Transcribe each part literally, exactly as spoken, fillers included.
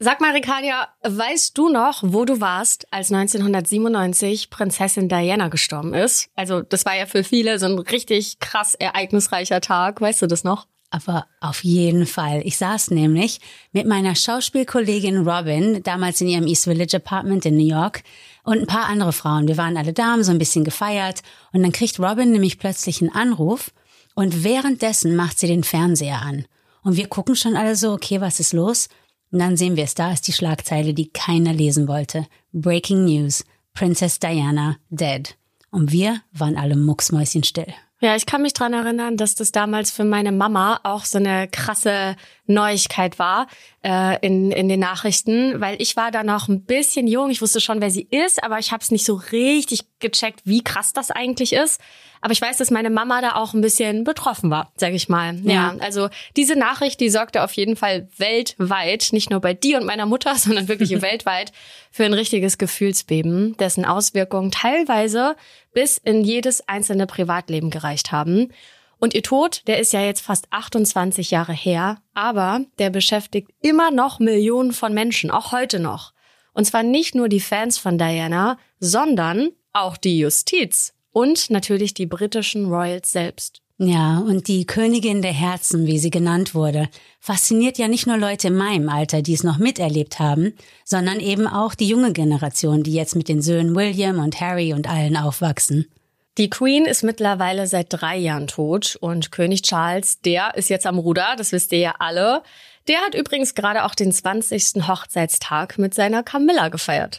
Sag mal, Ricardia, weißt du noch, wo du warst, als neunzehnhundertsiebenundneunzig Prinzessin Diana gestorben ist? Also das war ja für viele so ein richtig krass ereignisreicher Tag. Weißt du das noch? Aber auf jeden Fall. Ich saß nämlich mit meiner Schauspielkollegin Robin, damals in ihrem East Village Apartment in New York, und ein paar andere Frauen. Wir waren alle da, haben so ein bisschen gefeiert. Und dann kriegt Robin nämlich plötzlich einen Anruf und währenddessen macht sie den Fernseher an. Und wir gucken schon alle so, okay, was ist los? Und dann sehen wir es, da ist die Schlagzeile, die keiner lesen wollte. Breaking News, Princess Diana dead. Und wir waren alle mucksmäuschenstill. Ja, ich kann mich dran erinnern, dass das damals für meine Mama auch so eine krasse Neuigkeit war äh, in in den Nachrichten, weil ich war da noch ein bisschen jung. Ich wusste schon, wer sie ist, aber ich habe es nicht so richtig gecheckt, wie krass das eigentlich ist. Aber ich weiß, dass meine Mama da auch ein bisschen betroffen war, sage ich mal. Ja. ja, also diese Nachricht, die sorgte auf jeden Fall weltweit, nicht nur bei dir und meiner Mutter, sondern wirklich weltweit für ein richtiges Gefühlsbeben, dessen Auswirkungen teilweise bis in jedes einzelne Privatleben gereicht haben. Und ihr Tod, der ist ja jetzt fast achtundzwanzig Jahre her, aber der beschäftigt immer noch Millionen von Menschen, auch heute noch. Und zwar nicht nur die Fans von Diana, sondern auch die Justiz und natürlich die britischen Royals selbst. Ja, und die Königin der Herzen, wie sie genannt wurde, fasziniert ja nicht nur Leute in meinem Alter, die es noch miterlebt haben, sondern eben auch die junge Generation, die jetzt mit den Söhnen William und Harry und allen aufwachsen. Die Queen ist mittlerweile seit drei Jahren tot und König Charles, der ist jetzt am Ruder, das wisst ihr ja alle. Der hat übrigens gerade auch den zwanzigsten Hochzeitstag mit seiner Camilla gefeiert.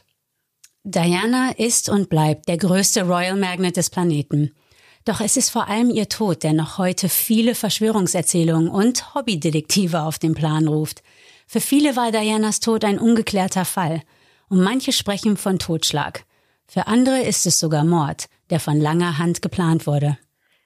Diana ist und bleibt der größte Royal Magnet des Planeten. Doch es ist vor allem ihr Tod, der noch heute viele Verschwörungserzählungen und Hobbydetektive auf den Plan ruft. Für viele war Dianas Tod ein ungeklärter Fall und manche sprechen von Totschlag. Für andere ist es sogar Mord, der von langer Hand geplant wurde.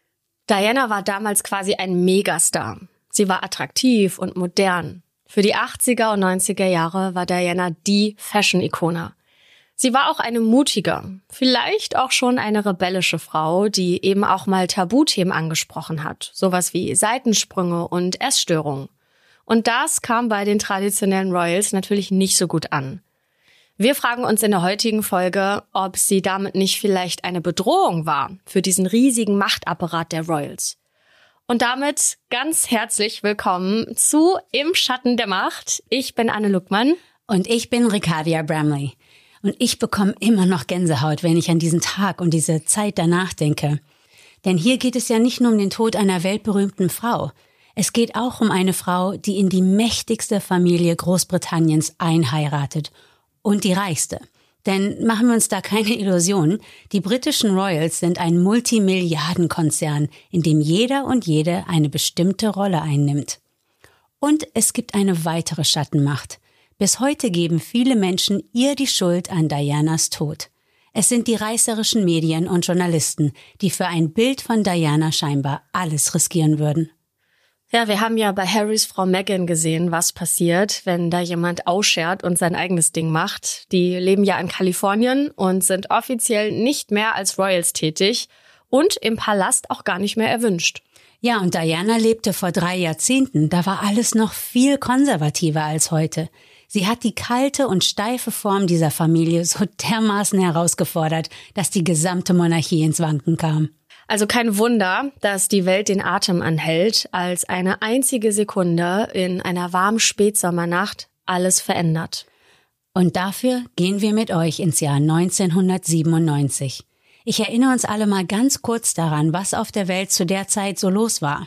Diana war damals quasi ein Megastar. Sie war attraktiv und modern. Für die achtziger und neunziger Jahre war Diana die Fashion-Ikone. Sie war auch eine mutige, vielleicht auch schon eine rebellische Frau, die eben auch mal Tabuthemen angesprochen hat. Sowas wie Seitensprünge und Essstörungen. Und das kam bei den traditionellen Royals natürlich nicht so gut an. Wir fragen uns in der heutigen Folge, ob sie damit nicht vielleicht eine Bedrohung war für diesen riesigen Machtapparat der Royals. Und damit ganz herzlich willkommen zu Im Schatten der Macht. Ich bin Anne Luckmann. Und ich bin Ricardia Bramley. Und ich bekomme immer noch Gänsehaut, wenn ich an diesen Tag und diese Zeit danach denke. Denn hier geht es ja nicht nur um den Tod einer weltberühmten Frau. Es geht auch um eine Frau, die in die mächtigste Familie Großbritanniens einheiratet. Und die reichste. Denn machen wir uns da keine Illusionen, die britischen Royals sind ein Multimilliardenkonzern, in dem jeder und jede eine bestimmte Rolle einnimmt. Und es gibt eine weitere Schattenmacht. Bis heute geben viele Menschen ihr die Schuld an Dianas Tod. Es sind die reißerischen Medien und Journalisten, die für ein Bild von Diana scheinbar alles riskieren würden. Ja, wir haben ja bei Harrys Frau Meghan gesehen, was passiert, wenn da jemand ausschert und sein eigenes Ding macht. Die leben ja in Kalifornien und sind offiziell nicht mehr als Royals tätig und im Palast auch gar nicht mehr erwünscht. Ja, und Diana lebte vor drei Jahrzehnten. Da war alles noch viel konservativer als heute. Sie hat die kalte und steife Form dieser Familie so dermaßen herausgefordert, dass die gesamte Monarchie ins Wanken kam. Also kein Wunder, dass die Welt den Atem anhält, als eine einzige Sekunde in einer warmen Spätsommernacht alles verändert. Und dafür gehen wir mit euch ins Jahr neunzehnhundertsiebenundneunzig. Ich erinnere uns alle mal ganz kurz daran, was auf der Welt zu der Zeit so los war.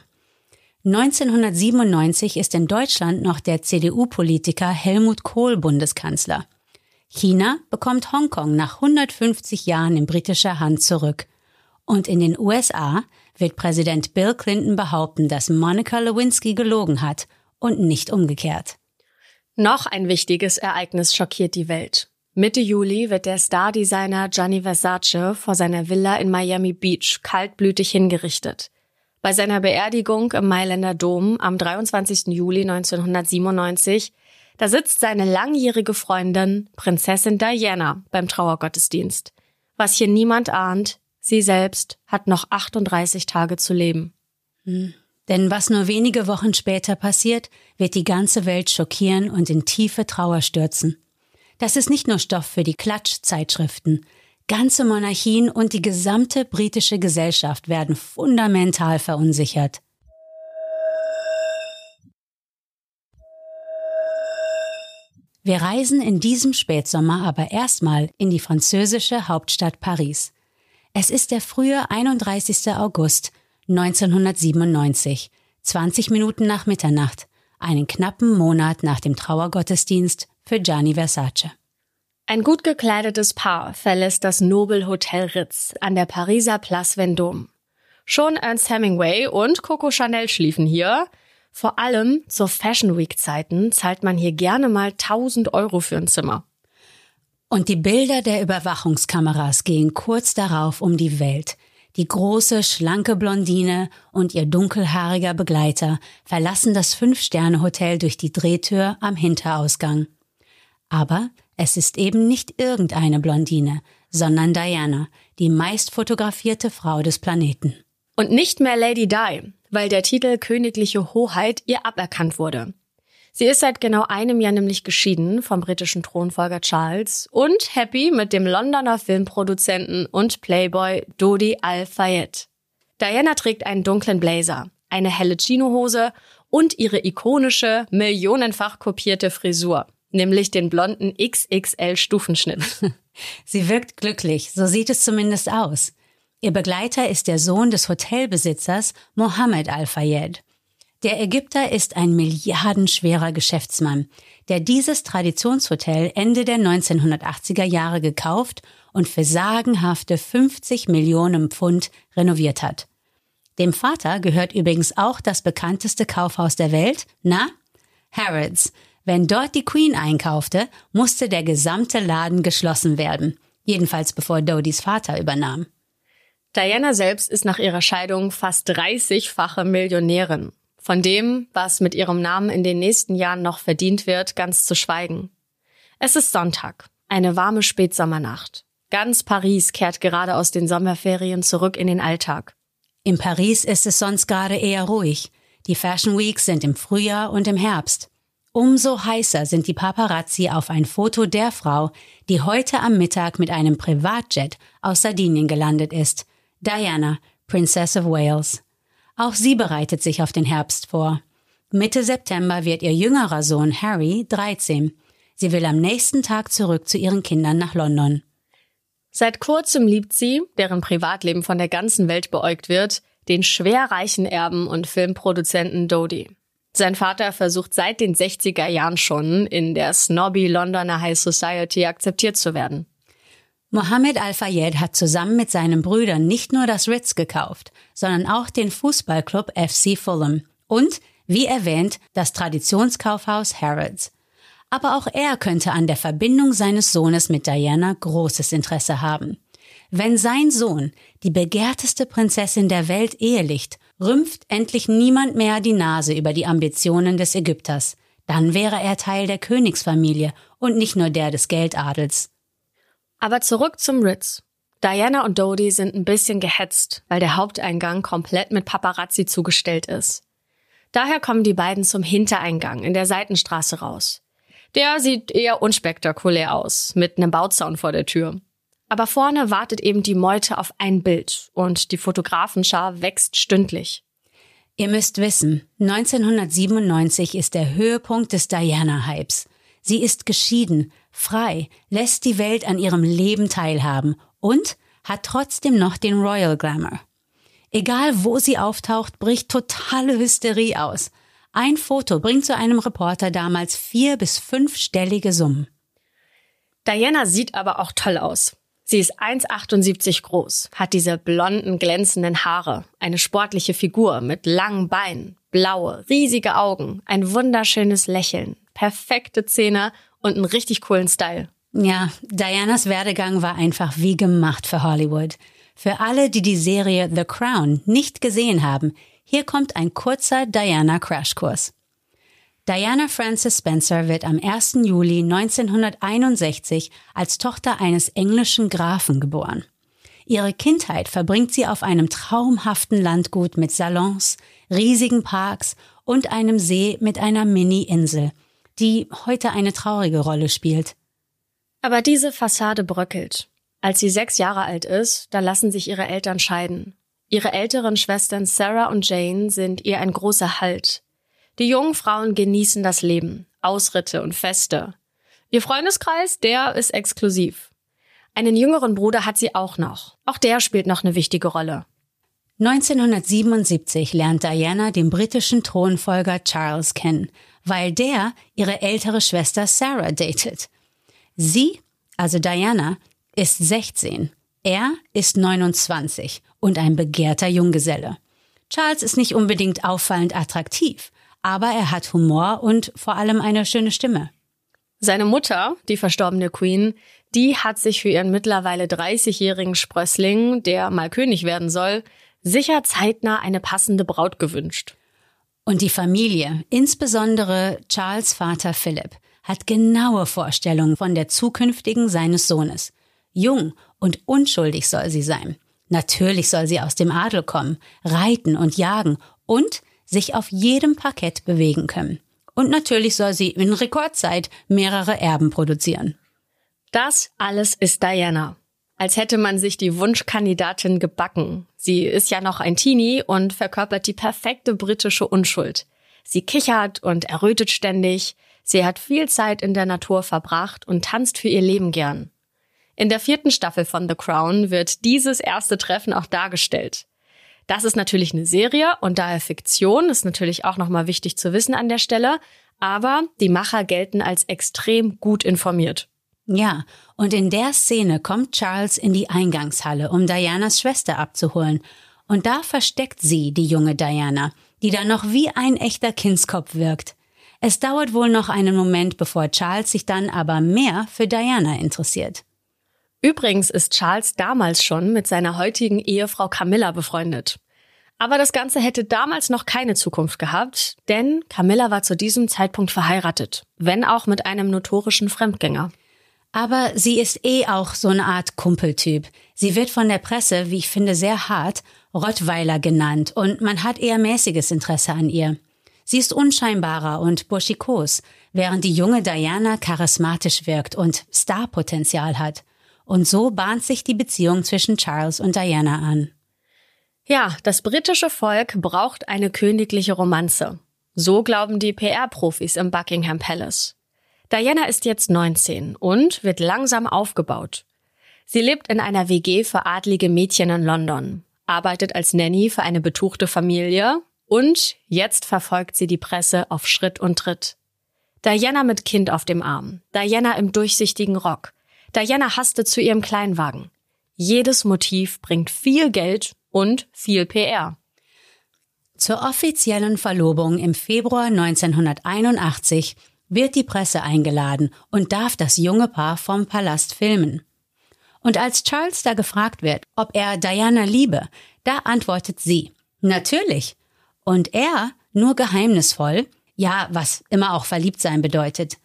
neunzehnhundertsiebenundneunzig ist in Deutschland noch der C D U-Politiker Helmut Kohl Bundeskanzler. China bekommt Hongkong nach hundertfünfzig Jahren in britischer Hand zurück. Und in den U S A wird Präsident Bill Clinton behaupten, dass Monica Lewinsky gelogen hat und nicht umgekehrt. Noch ein wichtiges Ereignis schockiert die Welt. Mitte Juli wird der Stardesigner Gianni Versace vor seiner Villa in Miami Beach kaltblütig hingerichtet. Bei seiner Beerdigung im Mailänder Dom am dreiundzwanzigsten Juli neunzehnhundertsiebenundneunzig, da sitzt seine langjährige Freundin Prinzessin Diana beim Trauergottesdienst. Was hier niemand ahnt, sie selbst hat noch achtunddreißig Tage zu leben. Denn was nur wenige Wochen später passiert, wird die ganze Welt schockieren und in tiefe Trauer stürzen. Das ist nicht nur Stoff für die Klatschzeitschriften. Ganze Monarchien und die gesamte britische Gesellschaft werden fundamental verunsichert. Wir reisen in diesem Spätsommer aber erstmal in die französische Hauptstadt Paris. Es ist der frühe einunddreißigster August neunzehnhundertsiebenundneunzig, zwanzig Minuten nach Mitternacht, einen knappen Monat nach dem Trauergottesdienst für Gianni Versace. Ein gut gekleidetes Paar verlässt das Nobelhotel Ritz an der Pariser Place Vendôme. Schon Ernest Hemingway und Coco Chanel schliefen hier. Vor allem zur Fashion Week-Zeiten zahlt man hier gerne mal tausend Euro für ein Zimmer. Und die Bilder der Überwachungskameras gehen kurz darauf um die Welt. Die große, schlanke Blondine und ihr dunkelhaariger Begleiter verlassen das Fünf-Sterne-Hotel durch die Drehtür am Hinterausgang. Aber es ist eben nicht irgendeine Blondine, sondern Diana, die meist fotografierte Frau des Planeten. Und nicht mehr Lady Di, weil der Titel Königliche Hoheit ihr aberkannt wurde. Sie ist seit genau einem Jahr nämlich geschieden vom britischen Thronfolger Charles und happy mit dem Londoner Filmproduzenten und Playboy Dodi Al-Fayed. Diana trägt einen dunklen Blazer, eine helle Chinohose und ihre ikonische, millionenfach kopierte Frisur, nämlich den blonden X X L-Stufenschnitt. Sie wirkt glücklich, so sieht es zumindest aus. Ihr Begleiter ist der Sohn des Hotelbesitzers Mohammed Al-Fayed. Der Ägypter ist ein milliardenschwerer Geschäftsmann, der dieses Traditionshotel Ende der neunzehnhundertachtziger Jahre gekauft und für sagenhafte fünfzig Millionen Pfund renoviert hat. Dem Vater gehört übrigens auch das bekannteste Kaufhaus der Welt, na? Harrods. Wenn dort die Queen einkaufte, musste der gesamte Laden geschlossen werden. Jedenfalls bevor Dodis Vater übernahm. Diana selbst ist nach ihrer Scheidung fast dreißigfache Millionärin. Von dem, was mit ihrem Namen in den nächsten Jahren noch verdient wird, ganz zu schweigen. Es ist Sonntag, eine warme Spätsommernacht. Ganz Paris kehrt gerade aus den Sommerferien zurück in den Alltag. In Paris ist es sonst gerade eher ruhig. Die Fashion Weeks sind im Frühjahr und im Herbst. Umso heißer sind die Paparazzi auf ein Foto der Frau, die heute am Mittag mit einem Privatjet aus Sardinien gelandet ist. Diana, Princess of Wales. Auch sie bereitet sich auf den Herbst vor. Mitte September wird ihr jüngerer Sohn Harry dreizehn. Sie will am nächsten Tag zurück zu ihren Kindern nach London. Seit kurzem liebt sie, deren Privatleben von der ganzen Welt beäugt wird, den schwerreichen Erben und Filmproduzenten Dodi. Sein Vater versucht seit den sechziger Jahren schon, in der snobby Londoner High Society akzeptiert zu werden. Mohammed Al-Fayed hat zusammen mit seinen Brüdern nicht nur das Ritz gekauft, sondern auch den Fußballclub F C Fulham und, wie erwähnt, das Traditionskaufhaus Harrods. Aber auch er könnte an der Verbindung seines Sohnes mit Diana großes Interesse haben. Wenn sein Sohn die begehrteste Prinzessin der Welt ehelicht, rümpft endlich niemand mehr die Nase über die Ambitionen des Ägypters. Dann wäre er Teil der Königsfamilie und nicht nur der des Geldadels. Aber zurück zum Ritz. Diana und Dodi sind ein bisschen gehetzt, weil der Haupteingang komplett mit Paparazzi zugestellt ist. Daher kommen die beiden zum Hintereingang in der Seitenstraße raus. Der sieht eher unspektakulär aus, mit einem Bauzaun vor der Tür. Aber vorne wartet eben die Meute auf ein Bild und die Fotografenschar wächst stündlich. Ihr müsst wissen, neunzehnhundertsiebenundneunzig ist der Höhepunkt des Diana-Hypes. Sie ist geschieden, frei, lässt die Welt an ihrem Leben teilhaben und hat trotzdem noch den Royal Glamour. Egal wo sie auftaucht, bricht totale Hysterie aus. Ein Foto bringt zu einem Reporter damals vier- bis fünfstellige Summen. Diana sieht aber auch toll aus. Sie ist eins Komma achtundsiebzig groß, hat diese blonden, glänzenden Haare, eine sportliche Figur mit langen Beinen, blaue, riesige Augen, ein wunderschönes Lächeln, perfekte Zähne und einen richtig coolen Style. Ja, Dianas Werdegang war einfach wie gemacht für Hollywood. Für alle, die die Serie The Crown nicht gesehen haben, hier kommt ein kurzer Diana-Crashkurs. Diana Frances Spencer wird am ersten Juli neunzehnhunderteinundsechzig als Tochter eines englischen Grafen geboren. Ihre Kindheit verbringt sie auf einem traumhaften Landgut mit Salons, riesigen Parks und einem See mit einer Mini-Insel, die heute eine traurige Rolle spielt. Aber diese Fassade bröckelt. Als sie sechs Jahre alt ist, da lassen sich ihre Eltern scheiden. Ihre älteren Schwestern Sarah und Jane sind ihr ein großer Halt. Die jungen Frauen genießen das Leben, Ausritte und Feste. Ihr Freundeskreis, der ist exklusiv. Einen jüngeren Bruder hat sie auch noch. Auch der spielt noch eine wichtige Rolle. neunzehnhundertsiebenundsiebzig lernt Diana den britischen Thronfolger Charles kennen, weil der ihre ältere Schwester Sarah datet. Sie, also Diana, ist sechzehn, er ist neunundzwanzig und ein begehrter Junggeselle. Charles ist nicht unbedingt auffallend attraktiv, aber er hat Humor und vor allem eine schöne Stimme. Seine Mutter, die verstorbene Queen, die hat sich für ihren mittlerweile dreißigjährigen Sprössling, der mal König werden soll, sicher zeitnah eine passende Braut gewünscht. Und die Familie, insbesondere Charles' Vater Philipp, hat genaue Vorstellungen von der zukünftigen seines Sohnes. Jung und unschuldig soll sie sein. Natürlich soll sie aus dem Adel kommen, reiten und jagen und sich auf jedem Parkett bewegen können. Und natürlich soll sie in Rekordzeit mehrere Erben produzieren. Das alles ist Diana. Als hätte man sich die Wunschkandidatin gebacken. Sie ist ja noch ein Teenie und verkörpert die perfekte britische Unschuld. Sie kichert und errötet ständig. Sie hat viel Zeit in der Natur verbracht und tanzt für ihr Leben gern. In der vierten Staffel von The Crown wird dieses erste Treffen auch dargestellt. Das ist natürlich eine Serie und daher Fiktion, ist natürlich auch nochmal wichtig zu wissen an der Stelle, aber die Macher gelten als extrem gut informiert. Ja, und in der Szene kommt Charles in die Eingangshalle, um Dianas Schwester abzuholen. Und da versteckt sie die junge Diana, die dann noch wie ein echter Kindskopf wirkt. Es dauert wohl noch einen Moment, bevor Charles sich dann aber mehr für Diana interessiert. Übrigens ist Charles damals schon mit seiner heutigen Ehefrau Camilla befreundet. Aber das Ganze hätte damals noch keine Zukunft gehabt, denn Camilla war zu diesem Zeitpunkt verheiratet, wenn auch mit einem notorischen Fremdgänger. Aber sie ist eh auch so eine Art Kumpeltyp. Sie wird von der Presse, wie ich finde, sehr hart, Rottweiler genannt und man hat eher mäßiges Interesse an ihr. Sie ist unscheinbarer und burschikos, während die junge Diana charismatisch wirkt und Starpotenzial hat. Und so bahnt sich die Beziehung zwischen Charles und Diana an. Ja, das britische Volk braucht eine königliche Romanze. So glauben die P R-Profis im Buckingham Palace. Diana ist jetzt neunzehn und wird langsam aufgebaut. Sie lebt in einer W G für adlige Mädchen in London, arbeitet als Nanny für eine betuchte Familie und jetzt verfolgt sie die Presse auf Schritt und Tritt. Diana mit Kind auf dem Arm, Diana im durchsichtigen Rock, Diana hasste zu ihrem Kleinwagen. Jedes Motiv bringt viel Geld und viel P R. Zur offiziellen Verlobung im Februar neunzehnhunderteinundachtzig wird die Presse eingeladen und darf das junge Paar vom Palast filmen. Und als Charles da gefragt wird, ob er Diana liebe, da antwortet sie, natürlich. Und er nur geheimnisvoll, ja, was immer auch verliebt sein bedeutet.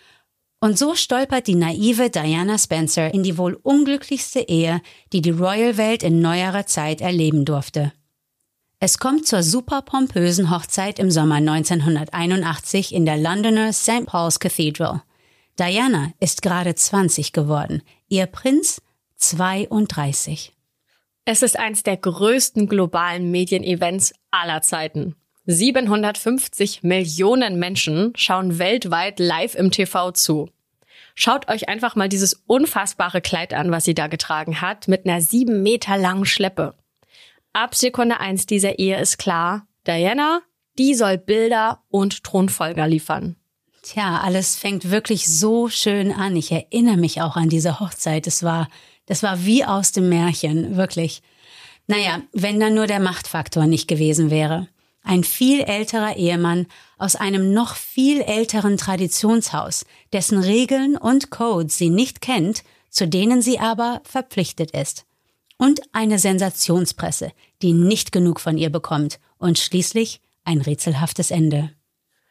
Und so stolpert die naive Diana Spencer in die wohl unglücklichste Ehe, die die Royal-Welt in neuerer Zeit erleben durfte. Es kommt zur super pompösen Hochzeit im Sommer neunzehnhunderteinundachtzig in der Londoner Saint Paul's Cathedral. Diana ist gerade zwanzig geworden, ihr Prinz zweiunddreißig. Es ist eins der größten globalen Medienevents aller Zeiten. siebenhundertfünfzig Millionen Menschen schauen weltweit live im T V zu. Schaut euch einfach mal dieses unfassbare Kleid an, was sie da getragen hat, mit einer sieben Meter langen Schleppe. Ab Sekunde eins dieser Ehe ist klar, Diana, die soll Bilder und Thronfolger liefern. Tja, alles fängt wirklich so schön an. Ich erinnere mich auch an diese Hochzeit. Es war, das war wie aus dem Märchen, wirklich. Naja, wenn dann nur der Machtfaktor nicht gewesen wäre. Ein viel älterer Ehemann aus einem noch viel älteren Traditionshaus, dessen Regeln und Codes sie nicht kennt, zu denen sie aber verpflichtet ist. Und eine Sensationspresse, die nicht genug von ihr bekommt. Und schließlich ein rätselhaftes Ende.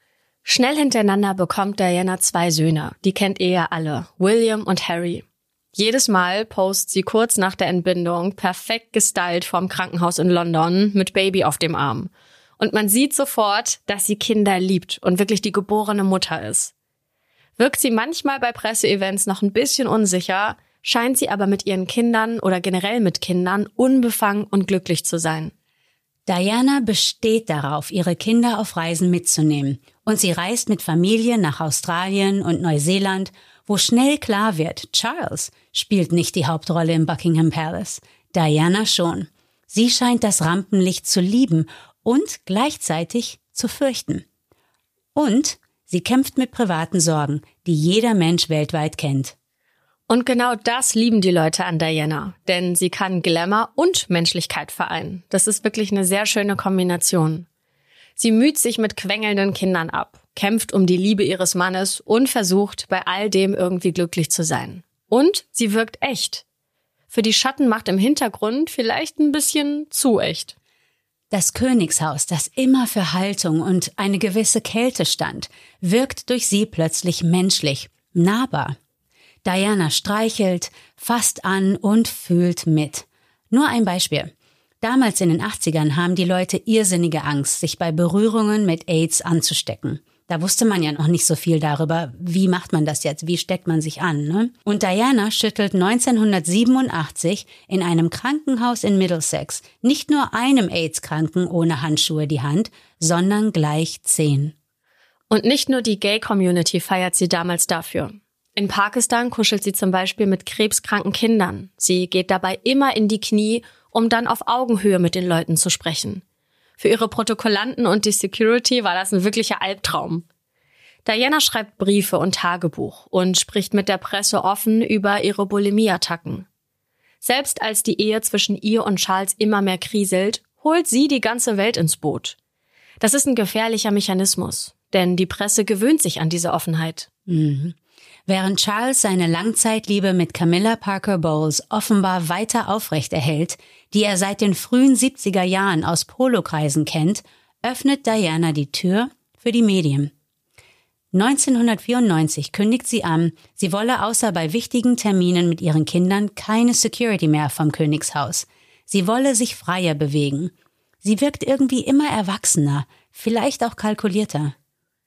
Schnell hintereinander bekommt Diana zwei Söhne, die kennt ihr ja alle, William und Harry. Jedes Mal post sie kurz nach der Entbindung perfekt gestylt vorm Krankenhaus in London mit Baby auf dem Arm. Und man sieht sofort, dass sie Kinder liebt und wirklich die geborene Mutter ist. Wirkt sie manchmal bei Presseevents noch ein bisschen unsicher, scheint sie aber mit ihren Kindern oder generell mit Kindern unbefangen und glücklich zu sein. Diana besteht darauf, ihre Kinder auf Reisen mitzunehmen. Und sie reist mit Familie nach Australien und Neuseeland, wo schnell klar wird, Charles spielt nicht die Hauptrolle im Buckingham Palace. Diana schon. Sie scheint das Rampenlicht zu lieben und gleichzeitig zu fürchten. Und sie kämpft mit privaten Sorgen, die jeder Mensch weltweit kennt. Und genau das lieben die Leute an Diana, denn sie kann Glamour und Menschlichkeit vereinen. Das ist wirklich eine sehr schöne Kombination. Sie müht sich mit quengelnden Kindern ab, kämpft um die Liebe ihres Mannes und versucht, bei all dem irgendwie glücklich zu sein. Und sie wirkt echt. Für die Schattenmacht im Hintergrund vielleicht ein bisschen zu echt. Das Königshaus, das immer für Haltung und eine gewisse Kälte stand, wirkt durch sie plötzlich menschlich, nahbar. Diana streichelt, fasst an und fühlt mit. Nur ein Beispiel. Damals in den achtzigern haben die Leute irrsinnige Angst, sich bei Berührungen mit AIDS anzustecken. Da wusste man ja noch nicht so viel darüber, wie macht man das jetzt, wie steckt man sich an, ne? Und Diana schüttelt neunzehnhundertsiebenundachtzig in einem Krankenhaus in Middlesex nicht nur einem AIDS-Kranken ohne Handschuhe die Hand, sondern gleich zehn. Und nicht nur die Gay-Community feiert sie damals dafür. In Pakistan kuschelt sie zum Beispiel mit krebskranken Kindern. Sie geht dabei immer in die Knie, um dann auf Augenhöhe mit den Leuten zu sprechen. Für ihre Protokollanten und die Security war das ein wirklicher Albtraum. Diana schreibt Briefe und Tagebuch und spricht mit der Presse offen über ihre Bulimie-Attacken. Selbst als die Ehe zwischen ihr und Charles immer mehr kriselt, holt sie die ganze Welt ins Boot. Das ist ein gefährlicher Mechanismus, denn die Presse gewöhnt sich an diese Offenheit. Mhm. Während Charles seine Langzeitliebe mit Camilla Parker Bowles offenbar weiter aufrechterhält, die er seit den frühen siebziger Jahren aus Polokreisen kennt, öffnet Diana die Tür für die Medien. neunzehnhundertvierundneunzig kündigt sie an, sie wolle außer bei wichtigen Terminen mit ihren Kindern keine Security mehr vom Königshaus. Sie wolle sich freier bewegen. Sie wirkt irgendwie immer erwachsener, vielleicht auch kalkulierter.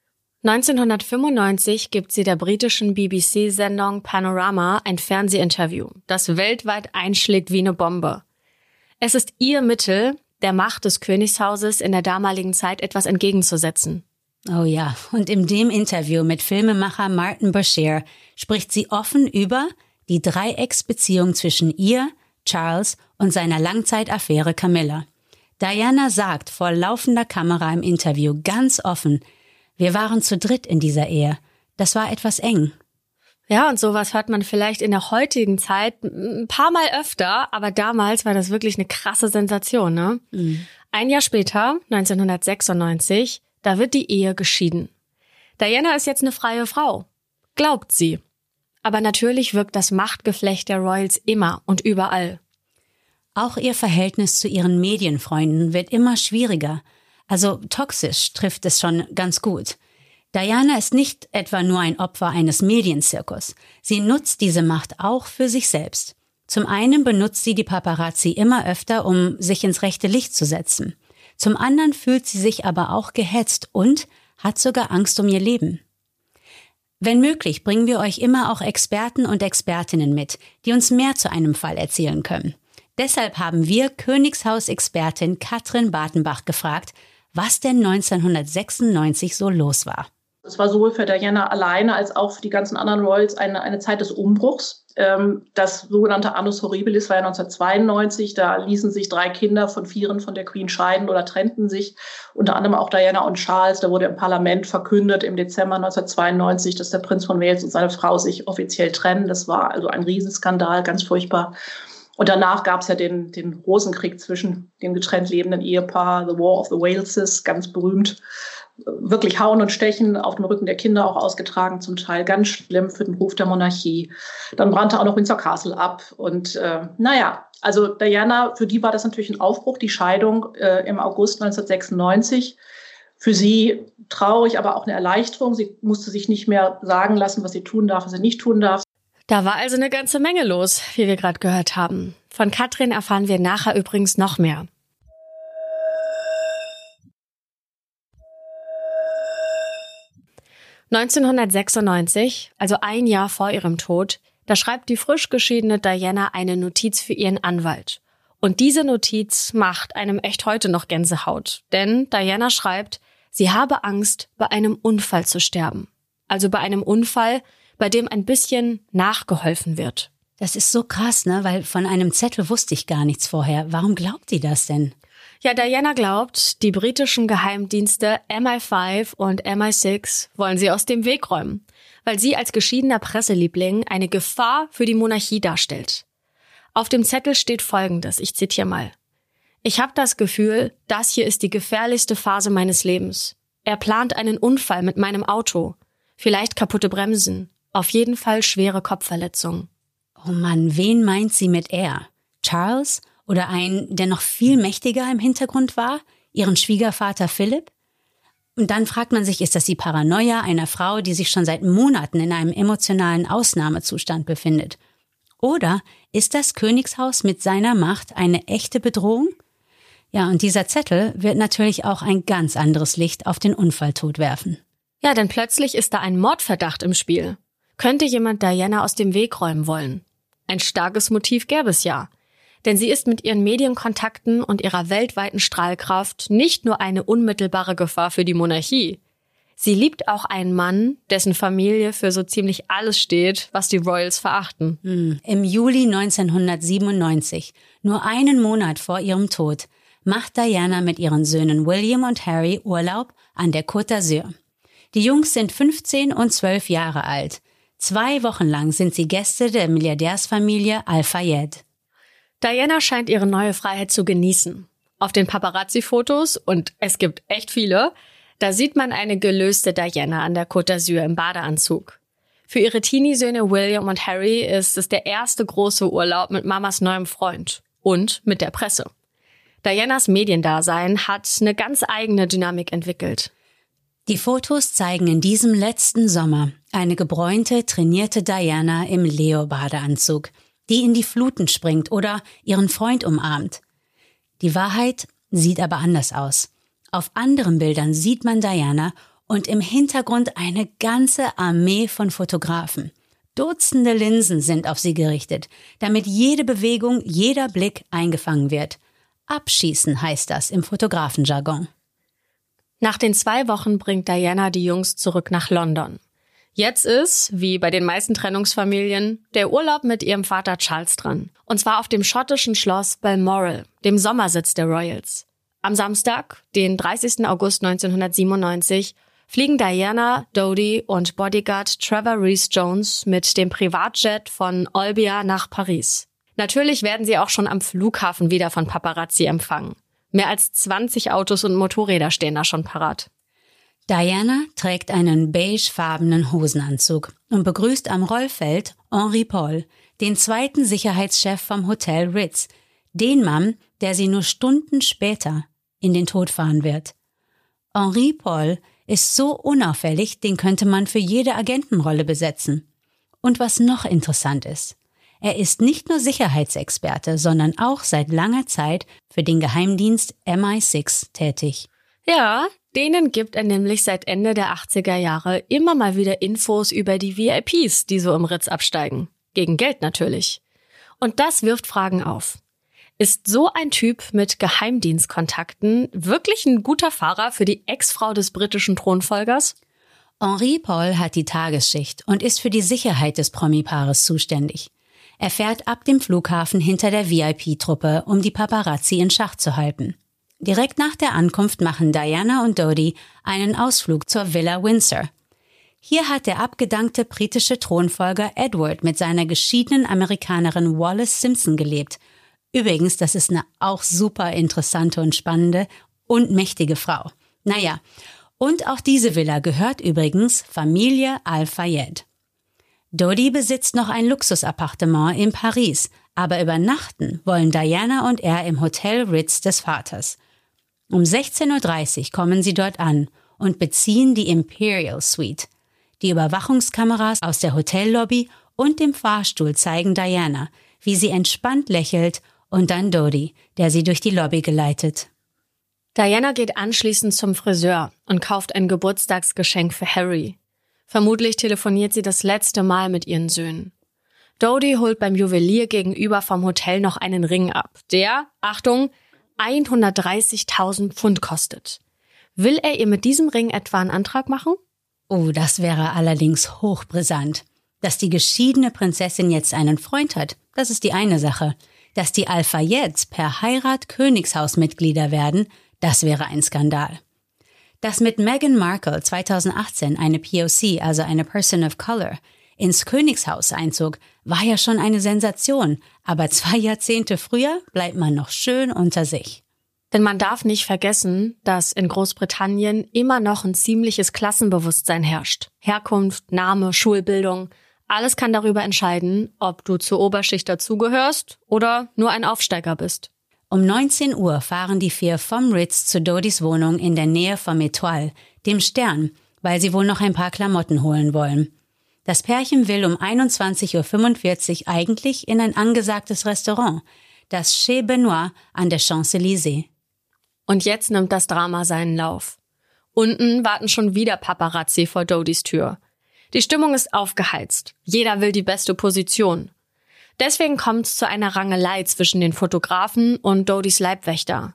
neunzehnhundertfünfundneunzig gibt sie der britischen B B C-Sendung Panorama ein Fernsehinterview, das weltweit einschlägt wie eine Bombe. Es ist ihr Mittel, der Macht des Königshauses in der damaligen Zeit etwas entgegenzusetzen. Oh ja, und in dem Interview mit Filmemacher Martin Bashir spricht sie offen über die Dreiecksbeziehung zwischen ihr, Charles und seiner Langzeitaffäre Camilla. Diana sagt vor laufender Kamera im Interview ganz offen: Wir waren zu dritt in dieser Ehe. Das war etwas eng. Ja, und sowas hört man vielleicht in der heutigen Zeit ein paar Mal öfter, aber damals war das wirklich eine krasse Sensation, ne? Mhm. Ein Jahr später, neunzehnhundertsechsundneunzig, da wird die Ehe geschieden. Diana ist jetzt eine freie Frau. Glaubt sie. Aber natürlich wirkt das Machtgeflecht der Royals immer und überall. Auch ihr Verhältnis zu ihren Medienfreunden wird immer schwieriger. Also toxisch trifft es schon ganz gut. Diana ist nicht etwa nur ein Opfer eines Medienzirkus. Sie nutzt diese Macht auch für sich selbst. Zum einen benutzt sie die Paparazzi immer öfter, um sich ins rechte Licht zu setzen. Zum anderen fühlt sie sich aber auch gehetzt und hat sogar Angst um ihr Leben. Wenn möglich, bringen wir euch immer auch Experten und Expertinnen mit, die uns mehr zu einem Fall erzählen können. Deshalb haben wir Königshaus-Expertin Katrin Bartenbach gefragt, was denn neunzehnhundertsechsundneunzig so los war. Es war sowohl für Diana alleine als auch für die ganzen anderen Royals eine, eine Zeit des Umbruchs. Ähm, das sogenannte Annus Horribilis war ja neunzehnhundertzweiundneunzig. Da ließen sich drei Kinder von vieren von der Queen scheiden oder trennten sich. Unter anderem auch Diana und Charles. Da wurde im Parlament verkündet im Dezember neunzehnhundertzweiundneunzig, dass der Prinz von Wales und seine Frau sich offiziell trennen. Das war also ein Riesenskandal, ganz furchtbar. Und danach gab es ja den, den Rosenkrieg zwischen dem getrennt lebenden Ehepaar, The War of the Waleses, ganz berühmt. Wirklich Hauen und Stechen auf dem Rücken der Kinder auch ausgetragen, zum Teil ganz schlimm für den Ruf der Monarchie. Dann brannte auch noch Windsor Castle ab. Und äh, naja, also Diana, für die war das natürlich ein Aufbruch, die Scheidung äh, im August neunzehnhundertsechsundneunzig. Für sie traurig, aber auch eine Erleichterung. Sie musste sich nicht mehr sagen lassen, was sie tun darf, was sie nicht tun darf. Da war also eine ganze Menge los, wie wir gerade gehört haben. Von Katrin erfahren wir nachher übrigens noch mehr. neunzehnhundertsechsundneunzig, also ein Jahr vor ihrem Tod, da schreibt die frisch geschiedene Diana eine Notiz für ihren Anwalt. Und diese Notiz macht einem echt heute noch Gänsehaut. Denn Diana schreibt, sie habe Angst, bei einem Unfall zu sterben. Also bei einem Unfall, bei dem ein bisschen nachgeholfen wird. Das ist so krass, ne? Weil von einem Zettel wusste ich gar nichts vorher. Warum glaubt die das denn? Ja, Diana glaubt, die britischen Geheimdienste M I fünf und M I sechs wollen sie aus dem Weg räumen, weil sie als geschiedener Presseliebling eine Gefahr für die Monarchie darstellt. Auf dem Zettel steht Folgendes, ich zitiere mal. Ich habe das Gefühl, das hier ist die gefährlichste Phase meines Lebens. Er plant einen Unfall mit meinem Auto. Vielleicht kaputte Bremsen. Auf jeden Fall schwere Kopfverletzungen. Oh Mann, wen meint sie mit er? Charles? Oder einen, der noch viel mächtiger im Hintergrund war? Ihren Schwiegervater Philipp? Und dann fragt man sich, ist das die Paranoia einer Frau, die sich schon seit Monaten in einem emotionalen Ausnahmezustand befindet? Oder ist das Königshaus mit seiner Macht eine echte Bedrohung? Ja, und dieser Zettel wird natürlich auch ein ganz anderes Licht auf den Unfalltod werfen. Ja, denn plötzlich ist da ein Mordverdacht im Spiel. Könnte jemand Diana aus dem Weg räumen wollen? Ein starkes Motiv gäbe es ja. Denn sie ist mit ihren Medienkontakten und ihrer weltweiten Strahlkraft nicht nur eine unmittelbare Gefahr für die Monarchie. Sie liebt auch einen Mann, dessen Familie für so ziemlich alles steht, was die Royals verachten. Hm. Im Juli neunzehnhundertsiebenundneunzig, nur einen Monat vor ihrem Tod, macht Diana mit ihren Söhnen William und Harry Urlaub an der Côte d'Azur. Die Jungs sind fünfzehn und zwölf Jahre alt. Zwei Wochen lang sind sie Gäste der Milliardärsfamilie Al-Fayed. Diana scheint ihre neue Freiheit zu genießen. Auf den Paparazzi-Fotos, und es gibt echt viele, da sieht man eine gelöste Diana an der Côte d'Azur im Badeanzug. Für ihre Teenie-Söhne William und Harry ist es der erste große Urlaub mit Mamas neuem Freund und mit der Presse. Dianas Mediendasein hat eine ganz eigene Dynamik entwickelt. Die Fotos zeigen in diesem letzten Sommer eine gebräunte, trainierte Diana im Leo-Badeanzug, die in die Fluten springt oder ihren Freund umarmt. Die Wahrheit sieht aber anders aus. Auf anderen Bildern sieht man Diana und im Hintergrund eine ganze Armee von Fotografen. Dutzende Linsen sind auf sie gerichtet, damit jede Bewegung, jeder Blick eingefangen wird. Abschießen heißt das im Fotografenjargon. Nach den zwei Wochen bringt Diana die Jungs zurück nach London. Jetzt ist, wie bei den meisten Trennungsfamilien, der Urlaub mit ihrem Vater Charles dran. Und zwar auf dem schottischen Schloss Balmoral, dem Sommersitz der Royals. Am Samstag, den dreißigsten August neunzehnhundertsiebenundneunzig, fliegen Diana, Dodi und Bodyguard Trevor Rhys-Jones mit dem Privatjet von Olbia nach Paris. Natürlich werden sie auch schon am Flughafen wieder von Paparazzi empfangen. Mehr als zwanzig Autos und Motorräder stehen da schon parat. Diana trägt einen beigefarbenen Hosenanzug und begrüßt am Rollfeld Henri Paul, den zweiten Sicherheitschef vom Hotel Ritz, den Mann, der sie nur Stunden später in den Tod fahren wird. Henri Paul ist so unauffällig, den könnte man für jede Agentenrolle besetzen. Und was noch interessant ist, er ist nicht nur Sicherheitsexperte, sondern auch seit langer Zeit für den Geheimdienst M I sechs tätig. Ja, denen gibt er nämlich seit Ende der achtziger Jahre immer mal wieder Infos über die V I Ps, die so im Ritz absteigen. Gegen Geld natürlich. Und das wirft Fragen auf. Ist so ein Typ mit Geheimdienstkontakten wirklich ein guter Fahrer für die Ex-Frau des britischen Thronfolgers? Henri Paul hat die Tagesschicht und ist für die Sicherheit des Promi-Paares zuständig. Er fährt ab dem Flughafen hinter der V I P-Truppe, um die Paparazzi in Schach zu halten. Direkt nach der Ankunft machen Diana und Dodi einen Ausflug zur Villa Windsor. Hier hat der abgedankte britische Thronfolger Edward mit seiner geschiedenen Amerikanerin Wallis Simpson gelebt. Übrigens, das ist eine auch super interessante und spannende und mächtige Frau. Naja, und auch diese Villa gehört übrigens Familie Al-Fayed. Dodi besitzt noch ein Luxusappartement in Paris, aber übernachten wollen Diana und er im Hotel Ritz des Vaters. Um sechzehn Uhr dreißig kommen sie dort an und beziehen die Imperial Suite. Die Überwachungskameras aus der Hotellobby und dem Fahrstuhl zeigen Diana, wie sie entspannt lächelt, und dann Dodi, der sie durch die Lobby geleitet. Diana geht anschließend zum Friseur und kauft ein Geburtstagsgeschenk für Harry. Vermutlich telefoniert sie das letzte Mal mit ihren Söhnen. Dodi holt beim Juwelier gegenüber vom Hotel noch einen Ring ab, der, Achtung, hundertdreißigtausend Pfund kostet. Will er ihr mit diesem Ring etwa einen Antrag machen? Oh, das wäre allerdings hochbrisant. Dass die geschiedene Prinzessin jetzt einen Freund hat, das ist die eine Sache. Dass die Al-Fayeds per Heirat Königshausmitglieder werden, das wäre ein Skandal. Dass mit Meghan Markle zweitausendachtzehn eine P O C, also eine Person of Color, ins Königshaus einzog, war ja schon eine Sensation, aber zwei Jahrzehnte früher bleibt man noch schön unter sich. Denn man darf nicht vergessen, dass in Großbritannien immer noch ein ziemliches Klassenbewusstsein herrscht. Herkunft, Name, Schulbildung, alles kann darüber entscheiden, ob du zur Oberschicht dazugehörst oder nur ein Aufsteiger bist. Um neunzehn Uhr fahren die vier vom Ritz zu Dodis Wohnung in der Nähe vom Étoile, dem Stern, weil sie wohl noch ein paar Klamotten holen wollen. Das Pärchen will um einundzwanzig Uhr fünfundvierzig eigentlich in ein angesagtes Restaurant, das Chez Benoit an der Champs-Élysées. Und jetzt nimmt das Drama seinen Lauf. Unten warten schon wieder Paparazzi vor Dodis Tür. Die Stimmung ist aufgeheizt. Jeder will die beste Position. Deswegen kommt es zu einer Rangelei zwischen den Fotografen und Dodis Leibwächter.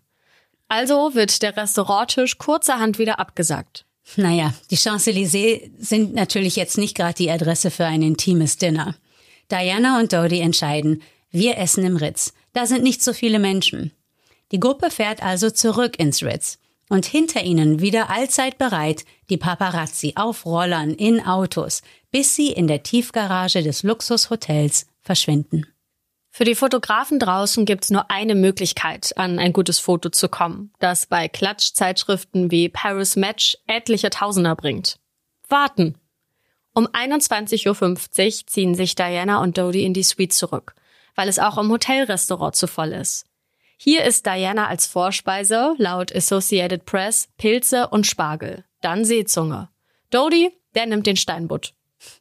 Also wird der Restauranttisch kurzerhand wieder abgesagt. Naja, die Champs-Élysées sind natürlich jetzt nicht gerade die Adresse für ein intimes Dinner. Diana und Dodi entscheiden, wir essen im Ritz. Da sind nicht so viele Menschen. Die Gruppe fährt also zurück ins Ritz. Und hinter ihnen wieder allzeit bereit die Paparazzi auf Rollern in Autos, bis sie in der Tiefgarage des Luxushotels verschwinden. Für die Fotografen draußen gibt's nur eine Möglichkeit, an ein gutes Foto zu kommen, das bei Klatschzeitschriften wie Paris Match etliche Tausender bringt. Warten. Um einundzwanzig Uhr fünfzig ziehen sich Diana und Dodi in die Suite zurück, weil es auch im Hotelrestaurant zu voll ist. Hier ist Diana als Vorspeise, laut Associated Press, Pilze und Spargel, dann Seezunge. Dodi, der nimmt den Steinbutt.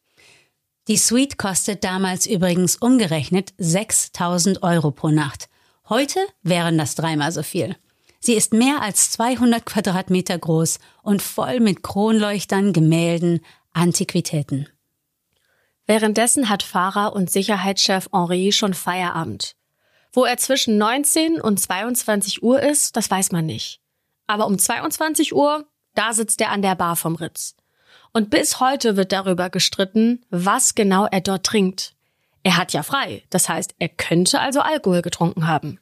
Die Suite kostet damals übrigens umgerechnet sechstausend Euro pro Nacht. Heute wären das dreimal so viel. Sie ist mehr als zweihundert Quadratmeter groß und voll mit Kronleuchtern, Gemälden, Antiquitäten. Währenddessen hat Fahrer und Sicherheitschef Henri schon Feierabend. Wo er zwischen neunzehn und zweiundzwanzig Uhr ist, das weiß man nicht. Aber um zweiundzwanzig Uhr, da sitzt er an der Bar vom Ritz. Und bis heute wird darüber gestritten, was genau er dort trinkt. Er hat ja frei, das heißt, er könnte also Alkohol getrunken haben.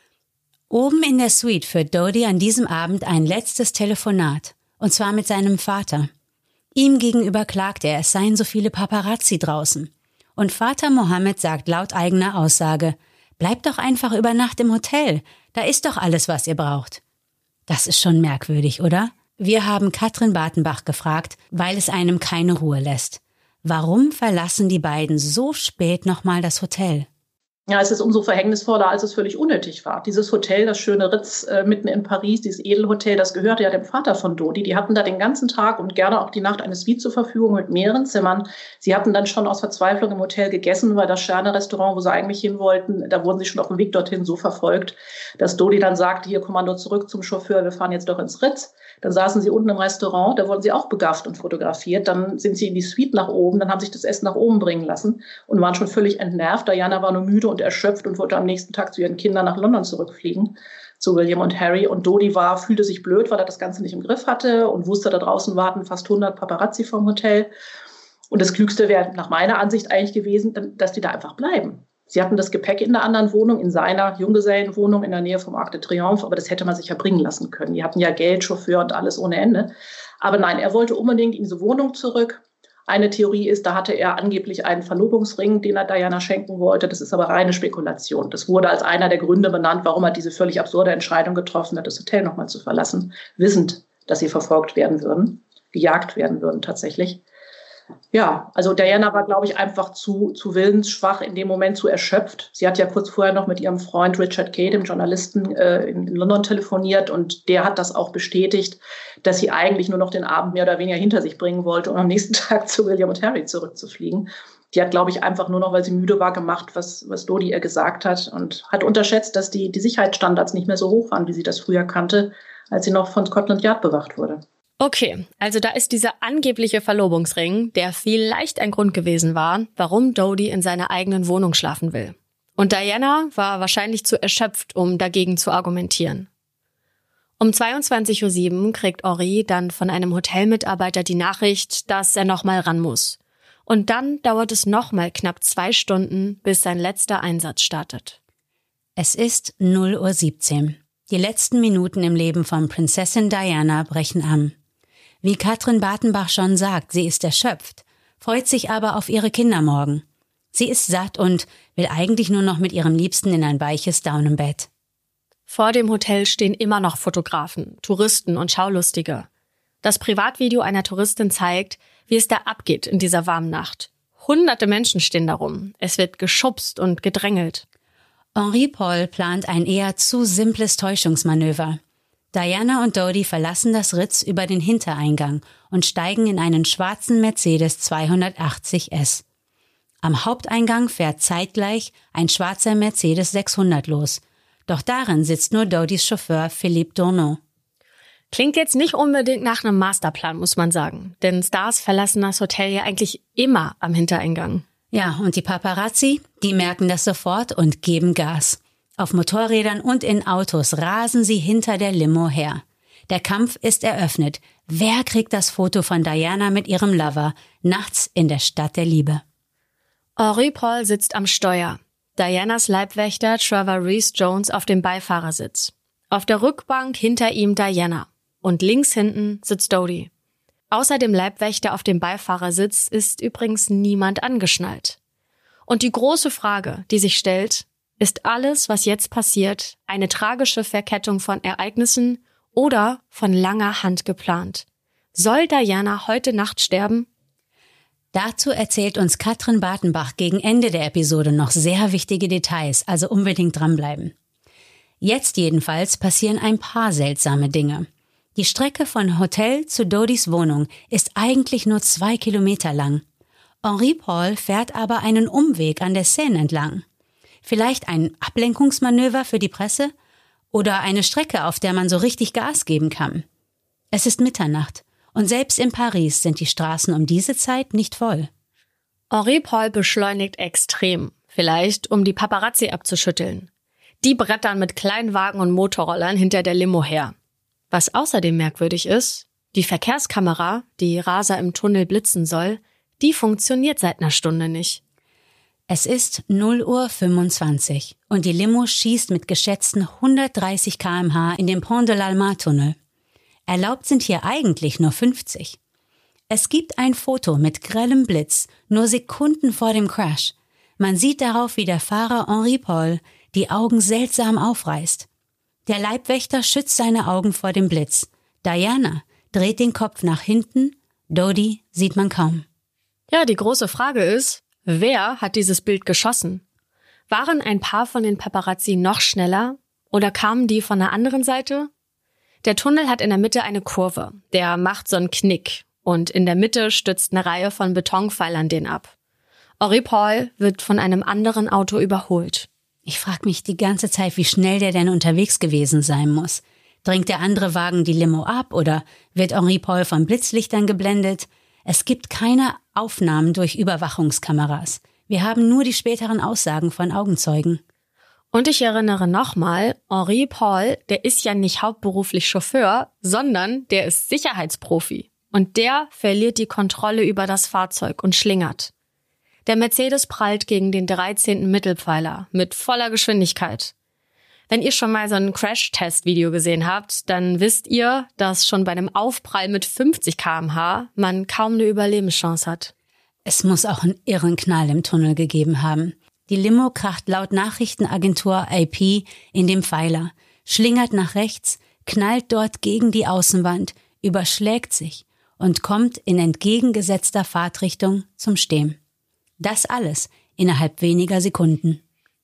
Oben in der Suite führt Dodi an diesem Abend ein letztes Telefonat, und zwar mit seinem Vater. Ihm gegenüber klagt er, es seien so viele Paparazzi draußen. Und Vater Mohammed sagt laut eigener Aussage, bleibt doch einfach über Nacht im Hotel, da ist doch alles, was ihr braucht. Das ist schon merkwürdig, oder? Wir haben Katrin Bartenbach gefragt, weil es einem keine Ruhe lässt. Warum verlassen die beiden so spät nochmal das Hotel? Ja, es ist umso verhängnisvoller, als es völlig unnötig war. Dieses Hotel, das schöne Ritz äh, mitten in Paris, dieses Edelhotel, das gehörte ja dem Vater von Dodi. Die hatten da den ganzen Tag und gerne auch die Nacht eine Suite zur Verfügung mit mehreren Zimmern. Sie hatten dann schon aus Verzweiflung im Hotel gegessen, weil das Sterne-Restaurant, wo sie eigentlich hin wollten, da wurden sie schon auf dem Weg dorthin so verfolgt, dass Dodi dann sagte, hier, Kommando zurück zum Chauffeur, wir fahren jetzt doch ins Ritz. Dann saßen sie unten im Restaurant, da wurden sie auch begafft und fotografiert. Dann sind sie in die Suite nach oben, dann haben sich das Essen nach oben bringen lassen und waren schon völlig entnervt. Diana war nur müde und erschöpft und wollte am nächsten Tag zu ihren Kindern nach London zurückfliegen, zu William und Harry. Und Dodi war, fühlte sich blöd, weil er das Ganze nicht im Griff hatte und wusste, da draußen warten fast hundert Paparazzi vom Hotel. Und das Klügste wäre nach meiner Ansicht eigentlich gewesen, dass die da einfach bleiben. Sie hatten das Gepäck in der anderen Wohnung, in seiner Junggesellenwohnung in der Nähe vom Arc de Triomphe, aber das hätte man sich ja bringen lassen können. Die hatten ja Geld, Chauffeur und alles ohne Ende. Aber nein, er wollte unbedingt in diese Wohnung zurück. Eine Theorie ist, da hatte er angeblich einen Verlobungsring, den er Diana schenken wollte. Das ist aber reine Spekulation. Das wurde als einer der Gründe benannt, warum er diese völlig absurde Entscheidung getroffen hat, das Hotel nochmal zu verlassen, wissend, dass sie verfolgt werden würden, gejagt werden würden tatsächlich. Ja, also Diana war, glaube ich, einfach zu, zu willensschwach, in dem Moment zu erschöpft. Sie hat ja kurz vorher noch mit ihrem Freund Richard Kay, dem Journalisten, äh, in, in London telefoniert und der hat das auch bestätigt, dass sie eigentlich nur noch den Abend mehr oder weniger hinter sich bringen wollte, um am nächsten Tag zu William und Harry zurückzufliegen. Die hat, glaube ich, einfach nur noch, weil sie müde war, gemacht, was, was Dodi ihr gesagt hat und hat unterschätzt, dass die, die Sicherheitsstandards nicht mehr so hoch waren, wie sie das früher kannte, als sie noch von Scotland Yard bewacht wurde. Okay, also da ist dieser angebliche Verlobungsring, der vielleicht ein Grund gewesen war, warum Dodi in seiner eigenen Wohnung schlafen will. Und Diana war wahrscheinlich zu erschöpft, um dagegen zu argumentieren. Um zweiundzwanzig Uhr sieben kriegt Henri dann von einem Hotelmitarbeiter die Nachricht, dass er nochmal ran muss. Und dann dauert es nochmal knapp zwei Stunden, bis sein letzter Einsatz startet. Es ist null Uhr siebzehn. Die letzten Minuten im Leben von Prinzessin Diana brechen an. Wie Katrin Bartenbach schon sagt, sie ist erschöpft, freut sich aber auf ihre Kinder morgen. Sie ist satt und will eigentlich nur noch mit ihrem Liebsten in ein weiches Daunenbett. Vor dem Hotel stehen immer noch Fotografen, Touristen und Schaulustige. Das Privatvideo einer Touristin zeigt, wie es da abgeht in dieser warmen Nacht. Hunderte Menschen stehen darum. Es wird geschubst und gedrängelt. Henri Paul plant ein eher zu simples Täuschungsmanöver. Diana und Dodi verlassen das Ritz über den Hintereingang und steigen in einen schwarzen Mercedes zweihundertachtzig S. Am Haupteingang fährt zeitgleich ein schwarzer Mercedes sechshundert los. Doch darin sitzt nur Dodis Chauffeur Philippe Dournon. Klingt jetzt nicht unbedingt nach einem Masterplan, muss man sagen. Denn Stars verlassen das Hotel ja eigentlich immer am Hintereingang. Ja, und die Paparazzi, die merken das sofort und geben Gas. Auf Motorrädern und in Autos rasen sie hinter der Limo her. Der Kampf ist eröffnet. Wer kriegt das Foto von Diana mit ihrem Lover nachts in der Stadt der Liebe? Henri Paul sitzt am Steuer. Dianas Leibwächter Trevor Rees-Jones auf dem Beifahrersitz. Auf der Rückbank hinter ihm Diana. Und links hinten sitzt Dodi. Außer dem Leibwächter auf dem Beifahrersitz ist übrigens niemand angeschnallt. Und die große Frage, die sich stellt, ist alles, was jetzt passiert, eine tragische Verkettung von Ereignissen oder von langer Hand geplant? Soll Diana heute Nacht sterben? Dazu erzählt uns Katrin Bartenbach gegen Ende der Episode noch sehr wichtige Details, also unbedingt dranbleiben. Jetzt jedenfalls passieren ein paar seltsame Dinge. Die Strecke von Hotel zu Dodis Wohnung ist eigentlich nur zwei Kilometer lang. Henri Paul fährt aber einen Umweg an der Seine entlang. Vielleicht ein Ablenkungsmanöver für die Presse? Oder eine Strecke, auf der man so richtig Gas geben kann? Es ist Mitternacht und selbst in Paris sind die Straßen um diese Zeit nicht voll. Henri Paul beschleunigt extrem, vielleicht um die Paparazzi abzuschütteln. Die brettern mit Kleinwagen und Motorrollern hinter der Limo her. Was außerdem merkwürdig ist, die Verkehrskamera, die Raser im Tunnel blitzen soll, die funktioniert seit einer Stunde nicht. Es ist null Uhr fünfundzwanzig und die Limo schießt mit geschätzten hundertdreißig Kilometer pro Stunde in den Pont de l'Alma-Tunnel. Erlaubt sind hier eigentlich nur fünfzig. Es gibt ein Foto mit grellem Blitz, nur Sekunden vor dem Crash. Man sieht darauf, wie der Fahrer Henri Paul die Augen seltsam aufreißt. Der Leibwächter schützt seine Augen vor dem Blitz. Diana dreht den Kopf nach hinten, Dodi sieht man kaum. Ja, die große Frage ist, wer hat dieses Bild geschossen? Waren ein paar von den Paparazzi noch schneller oder kamen die von der anderen Seite? Der Tunnel hat in der Mitte eine Kurve, der macht so einen Knick und in der Mitte stützt eine Reihe von Betonpfeilern den ab. Henri Paul wird von einem anderen Auto überholt. Ich frage mich die ganze Zeit, wie schnell der denn unterwegs gewesen sein muss. Drängt der andere Wagen die Limo ab oder wird Henri Paul von Blitzlichtern geblendet? Es gibt keine Aufnahmen durch Überwachungskameras. Wir haben nur die späteren Aussagen von Augenzeugen. Und ich erinnere nochmal, Henri Paul, der ist ja nicht hauptberuflich Chauffeur, sondern der ist Sicherheitsprofi. Und der verliert die Kontrolle über das Fahrzeug und schlingert. Der Mercedes prallt gegen den dreizehnten Mittelpfeiler mit voller Geschwindigkeit. Wenn ihr schon mal so ein Crash-Test-Video gesehen habt, dann wisst ihr, dass schon bei einem Aufprall mit fünfzig Kilometer pro Stunde man kaum eine Überlebenschance hat. Es muss auch einen irren Knall im Tunnel gegeben haben. Die Limo kracht laut Nachrichtenagentur A P in den Pfeiler, schlingert nach rechts, knallt dort gegen die Außenwand, überschlägt sich und kommt in entgegengesetzter Fahrtrichtung zum Stehen. Das alles innerhalb weniger Sekunden.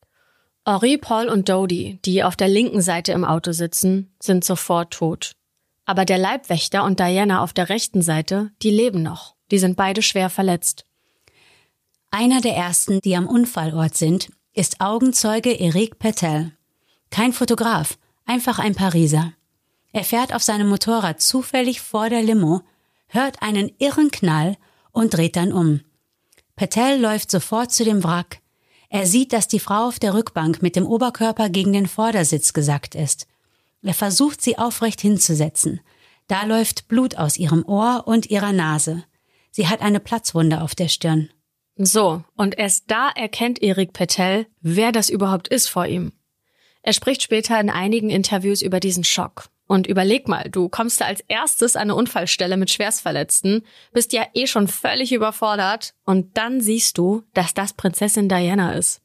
Henri Paul und Dodi, die auf der linken Seite im Auto sitzen, sind sofort tot. Aber der Leibwächter und Diana auf der rechten Seite, die leben noch. Die sind beide schwer verletzt. Einer der ersten, die am Unfallort sind, ist Augenzeuge Eric Patel. Kein Fotograf, einfach ein Pariser. Er fährt auf seinem Motorrad zufällig vor der Limo, hört einen irren Knall und dreht dann um. Patel läuft sofort zu dem Wrack. Er sieht, dass die Frau auf der Rückbank mit dem Oberkörper gegen den Vordersitz gesackt ist. Er versucht, sie aufrecht hinzusetzen. Da läuft Blut aus ihrem Ohr und ihrer Nase. Sie hat eine Platzwunde auf der Stirn. So, und erst da erkennt Eric Patel, wer das überhaupt ist vor ihm. Er spricht später in einigen Interviews über diesen Schock. Und überleg mal, du kommst da als erstes an eine Unfallstelle mit Schwerstverletzten, bist ja eh schon völlig überfordert und dann siehst du, dass das Prinzessin Diana ist.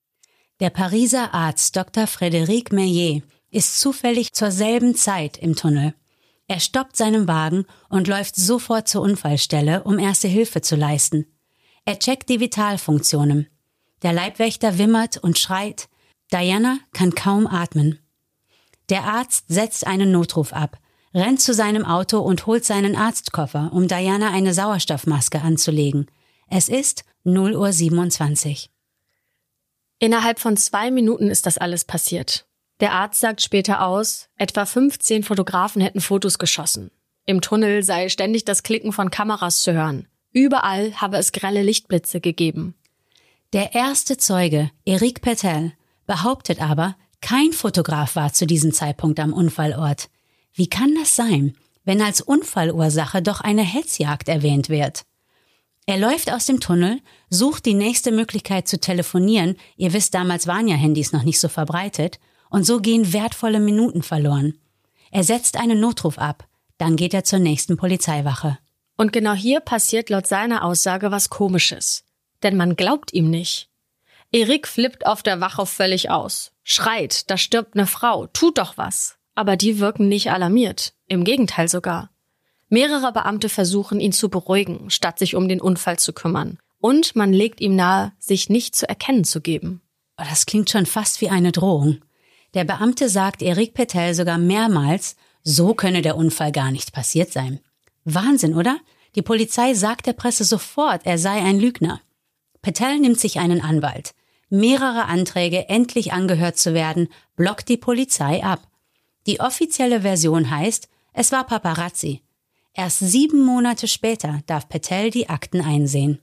Der Pariser Arzt Doktor Frédéric Meillet ist zufällig zur selben Zeit im Tunnel. Er stoppt seinen Wagen und läuft sofort zur Unfallstelle, um erste Hilfe zu leisten. Er checkt die Vitalfunktionen. Der Leibwächter wimmert und schreit. Diana kann kaum atmen. Der Arzt setzt einen Notruf ab, rennt zu seinem Auto und holt seinen Arztkoffer, um Diana eine Sauerstoffmaske anzulegen. Es ist null Uhr siebenundzwanzig. Innerhalb von zwei Minuten ist das alles passiert. Der Arzt sagt später aus, etwa fünfzehn Fotografen hätten Fotos geschossen. Im Tunnel sei ständig das Klicken von Kameras zu hören. Überall habe es grelle Lichtblitze gegeben. Der erste Zeuge, Eric Patel, behauptet aber, kein Fotograf war zu diesem Zeitpunkt am Unfallort. Wie kann das sein, wenn als Unfallursache doch eine Hetzjagd erwähnt wird? Er läuft aus dem Tunnel, sucht die nächste Möglichkeit zu telefonieren, ihr wisst, damals waren ja Handys noch nicht so verbreitet, und so gehen wertvolle Minuten verloren. Er setzt einen Notruf ab, dann geht er zur nächsten Polizeiwache. Und genau hier passiert laut seiner Aussage was Komisches. Denn man glaubt ihm nicht. Eric flippt auf der Wache völlig aus, schreit, da stirbt eine Frau, tut doch was. Aber die wirken nicht alarmiert, im Gegenteil sogar. Mehrere Beamte versuchen, ihn zu beruhigen, statt sich um den Unfall zu kümmern. Und man legt ihm nahe, sich nicht zu erkennen zu geben. Oh, das klingt schon fast wie eine Drohung. Der Beamte sagt Eric Patel sogar mehrmals, so könne der Unfall gar nicht passiert sein. Wahnsinn, oder? Die Polizei sagt der Presse sofort, er sei ein Lügner. Patel nimmt sich einen Anwalt. Mehrere Anträge, endlich angehört zu werden, blockt die Polizei ab. Die offizielle Version heißt, es war Paparazzi. Erst sieben Monate später darf Patel die Akten einsehen.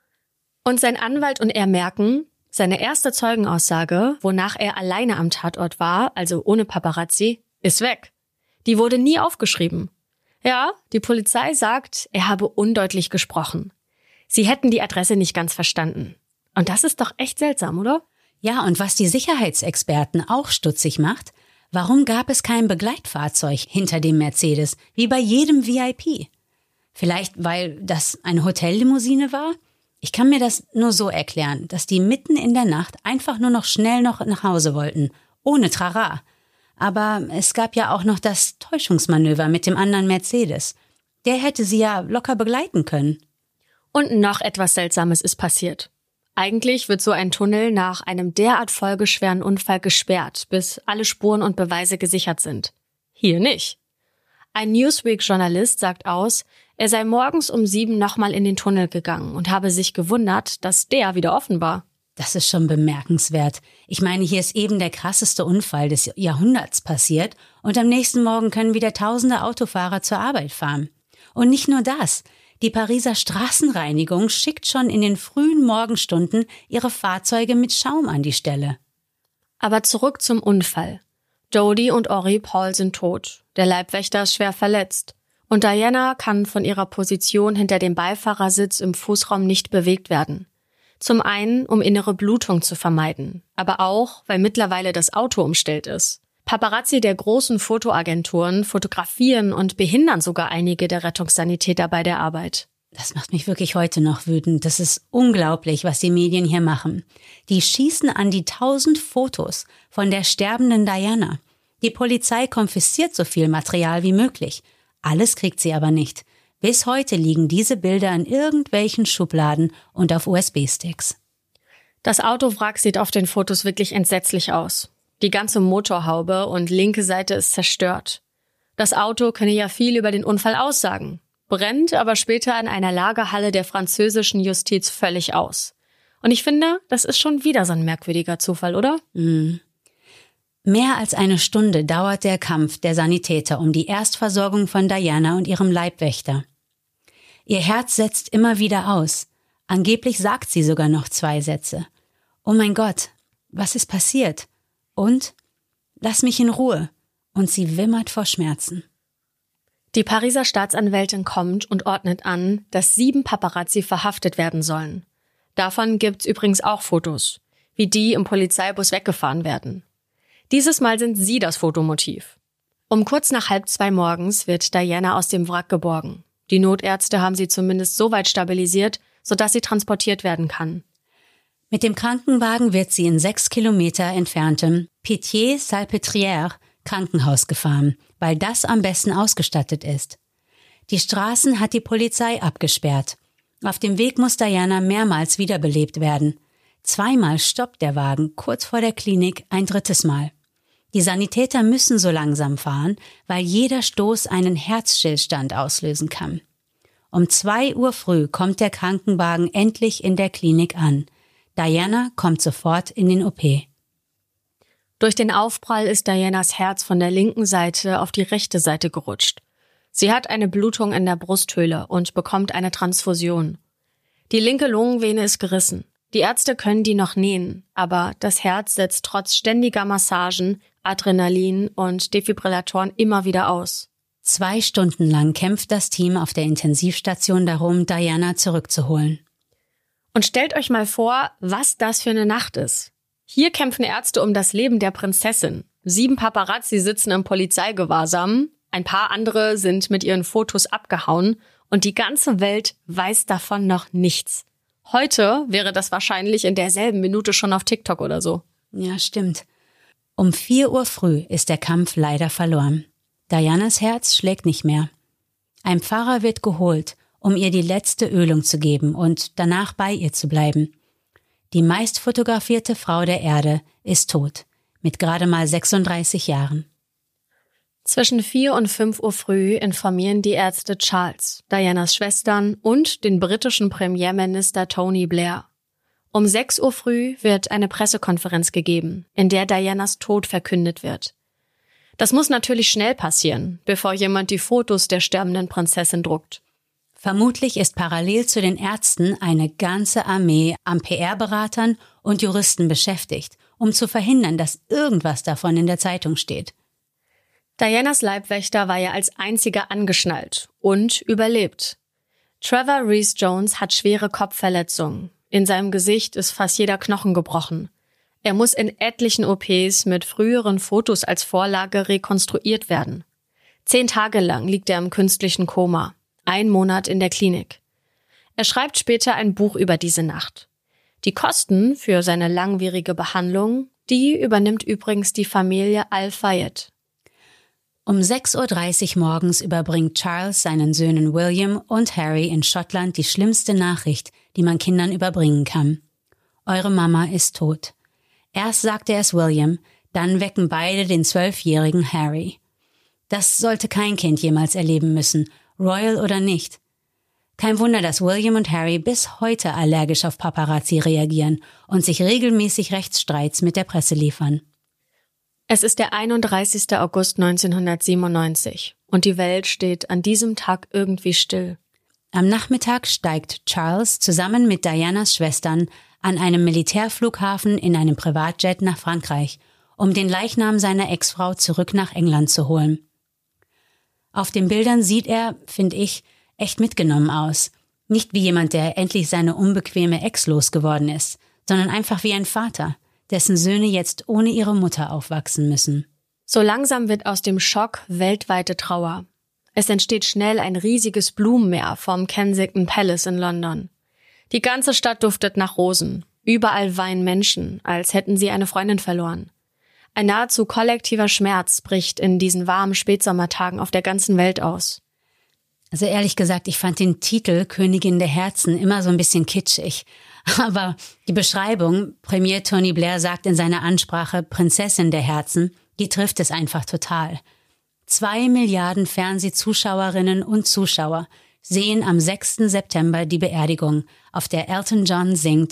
Und sein Anwalt und er merken, seine erste Zeugenaussage, wonach er alleine am Tatort war, also ohne Paparazzi, ist weg. Die wurde nie aufgeschrieben. Ja, die Polizei sagt, er habe undeutlich gesprochen. Sie hätten die Adresse nicht ganz verstanden. Und das ist doch echt seltsam, oder? Ja, und was die Sicherheitsexperten auch stutzig macht, warum gab es kein Begleitfahrzeug hinter dem Mercedes, wie bei jedem V I P? Vielleicht, weil das eine Hotellimousine war? Ich kann mir das nur so erklären, dass die mitten in der Nacht einfach nur noch schnell noch nach Hause wollten, ohne Trara. Aber es gab ja auch noch das Täuschungsmanöver mit dem anderen Mercedes. Der hätte sie ja locker begleiten können. Und noch etwas Seltsames ist passiert. Eigentlich wird so ein Tunnel nach einem derart folgeschweren Unfall gesperrt, bis alle Spuren und Beweise gesichert sind. Hier nicht. Ein Newsweek-Journalist sagt aus, er sei morgens um sieben nochmal in den Tunnel gegangen und habe sich gewundert, dass der wieder offen war. Das ist schon bemerkenswert. Ich meine, hier ist eben der krasseste Unfall des Jahrhunderts passiert und am nächsten Morgen können wieder tausende Autofahrer zur Arbeit fahren. Und nicht nur das. Die Pariser Straßenreinigung schickt schon in den frühen Morgenstunden ihre Fahrzeuge mit Schaum an die Stelle. Aber zurück zum Unfall. Jodie und Henri Paul sind tot. Der Leibwächter ist schwer verletzt. Und Diana kann von ihrer Position hinter dem Beifahrersitz im Fußraum nicht bewegt werden. Zum einen, um innere Blutung zu vermeiden, aber auch, weil mittlerweile das Auto umstellt ist. Paparazzi der großen Fotoagenturen fotografieren und behindern sogar einige der Rettungssanitäter bei der Arbeit. Das macht mich wirklich heute noch wütend. Das ist unglaublich, was die Medien hier machen. Die schießen an die tausend Fotos von der sterbenden Diana. Die Polizei konfisziert so viel Material wie möglich. Alles kriegt sie aber nicht. Bis heute liegen diese Bilder in irgendwelchen Schubladen und auf U S B-Sticks. Das Autowrack sieht auf den Fotos wirklich entsetzlich aus. Die ganze Motorhaube und linke Seite ist zerstört. Das Auto könne ja viel über den Unfall aussagen, brennt aber später in einer Lagerhalle der französischen Justiz völlig aus. Und ich finde, das ist schon wieder so ein merkwürdiger Zufall, oder? Mhm. Mehr als eine Stunde dauert der Kampf der Sanitäter um die Erstversorgung von Diana und ihrem Leibwächter. Ihr Herz setzt immer wieder aus. Angeblich sagt sie sogar noch zwei Sätze. Oh mein Gott, was ist passiert? Und? Lass mich in Ruhe. Und sie wimmert vor Schmerzen. Die Pariser Staatsanwältin kommt und ordnet an, dass sieben Paparazzi verhaftet werden sollen. Davon gibt's übrigens auch Fotos, wie die im Polizeibus weggefahren werden. Dieses Mal sind sie das Fotomotiv. Um kurz nach halb zwei morgens wird Diana aus dem Wrack geborgen. Die Notärzte haben sie zumindest so weit stabilisiert, sodass sie transportiert werden kann. Mit dem Krankenwagen wird sie in sechs Kilometer entferntem Pitié-Salpêtrière Krankenhaus gefahren, weil das am besten ausgestattet ist. Die Straßen hat die Polizei abgesperrt. Auf dem Weg muss Diana mehrmals wiederbelebt werden. Zweimal stoppt der Wagen kurz vor der Klinik, ein drittes Mal. Die Sanitäter müssen so langsam fahren, weil jeder Stoß einen Herzstillstand auslösen kann. Um zwei Uhr früh kommt der Krankenwagen endlich in der Klinik an. Diana kommt sofort in den O P. Durch den Aufprall ist Dianas Herz von der linken Seite auf die rechte Seite gerutscht. Sie hat eine Blutung in der Brusthöhle und bekommt eine Transfusion. Die linke Lungenvene ist gerissen. Die Ärzte können die noch nähen, aber das Herz setzt trotz ständiger Massagen, Adrenalin und Defibrillatoren immer wieder aus. Zwei Stunden lang kämpft das Team auf der Intensivstation darum, Diana zurückzuholen. Und stellt euch mal vor, was das für eine Nacht ist. Hier kämpfen Ärzte um das Leben der Prinzessin. Sieben Paparazzi sitzen im Polizeigewahrsam, ein paar andere sind mit ihren Fotos abgehauen und die ganze Welt weiß davon noch nichts. Heute wäre das wahrscheinlich in derselben Minute schon auf TikTok oder so. Ja, stimmt. Um vier Uhr früh ist der Kampf leider verloren. Dianas Herz schlägt nicht mehr. Ein Pfarrer wird geholt, um ihr die letzte Ölung zu geben und danach bei ihr zu bleiben. Die meist fotografierte Frau der Erde ist tot, mit gerade mal sechsunddreißig Jahren. Zwischen vier und fünf Uhr früh informieren die Ärzte Charles, Dianas Schwestern und den britischen Premierminister Tony Blair. Um sechs Uhr früh wird eine Pressekonferenz gegeben, in der Dianas Tod verkündet wird. Das muss natürlich schnell passieren, bevor jemand die Fotos der sterbenden Prinzessin druckt. Vermutlich ist parallel zu den Ärzten eine ganze Armee an P R-Beratern und Juristen beschäftigt, um zu verhindern, dass irgendwas davon in der Zeitung steht. Dianas Leibwächter war ja als einziger angeschnallt und überlebt. Trevor Rees-Jones hat schwere Kopfverletzungen. In seinem Gesicht ist fast jeder Knochen gebrochen. Er muss in etlichen O Ps mit früheren Fotos als Vorlage rekonstruiert werden. Zehn Tage lang liegt er im künstlichen Koma. Ein Monat in der Klinik. Er schreibt später ein Buch über diese Nacht. Die Kosten für seine langwierige Behandlung, die übernimmt übrigens die Familie Al-Fayed. Um sechs Uhr dreißig morgens überbringt Charles seinen Söhnen William und Harry in Schottland die schlimmste Nachricht, die man Kindern überbringen kann. Eure Mama ist tot. Erst sagt er es William, dann wecken beide den zwölfjährigen Harry. Das sollte kein Kind jemals erleben müssen, Royal oder nicht. Kein Wunder, dass William und Harry bis heute allergisch auf Paparazzi reagieren und sich regelmäßig Rechtsstreits mit der Presse liefern. Es ist der einunddreißigster August neunzehnhundertsiebenundneunzig und die Welt steht an diesem Tag irgendwie still. Am Nachmittag steigt Charles zusammen mit Dianas Schwestern an einem Militärflughafen in einem Privatjet nach Frankreich, um den Leichnam seiner Ex-Frau zurück nach England zu holen. Auf den Bildern sieht er, finde ich, echt mitgenommen aus. Nicht wie jemand, der endlich seine unbequeme Ex losgeworden ist, sondern einfach wie ein Vater, dessen Söhne jetzt ohne ihre Mutter aufwachsen müssen. So langsam wird aus dem Schock weltweite Trauer. Es entsteht schnell ein riesiges Blumenmeer vom Kensington Palace in London. Die ganze Stadt duftet nach Rosen. Überall weinen Menschen, als hätten sie eine Freundin verloren. Ein nahezu kollektiver Schmerz bricht in diesen warmen Spätsommertagen auf der ganzen Welt aus. Also ehrlich gesagt, ich fand den Titel Königin der Herzen immer so ein bisschen kitschig. Aber die Beschreibung, Premier Tony Blair sagt in seiner Ansprache Prinzessin der Herzen, die trifft es einfach total. Zwei Milliarden Fernsehzuschauerinnen und Zuschauer sehen am sechsten September die Beerdigung, auf der Elton John singt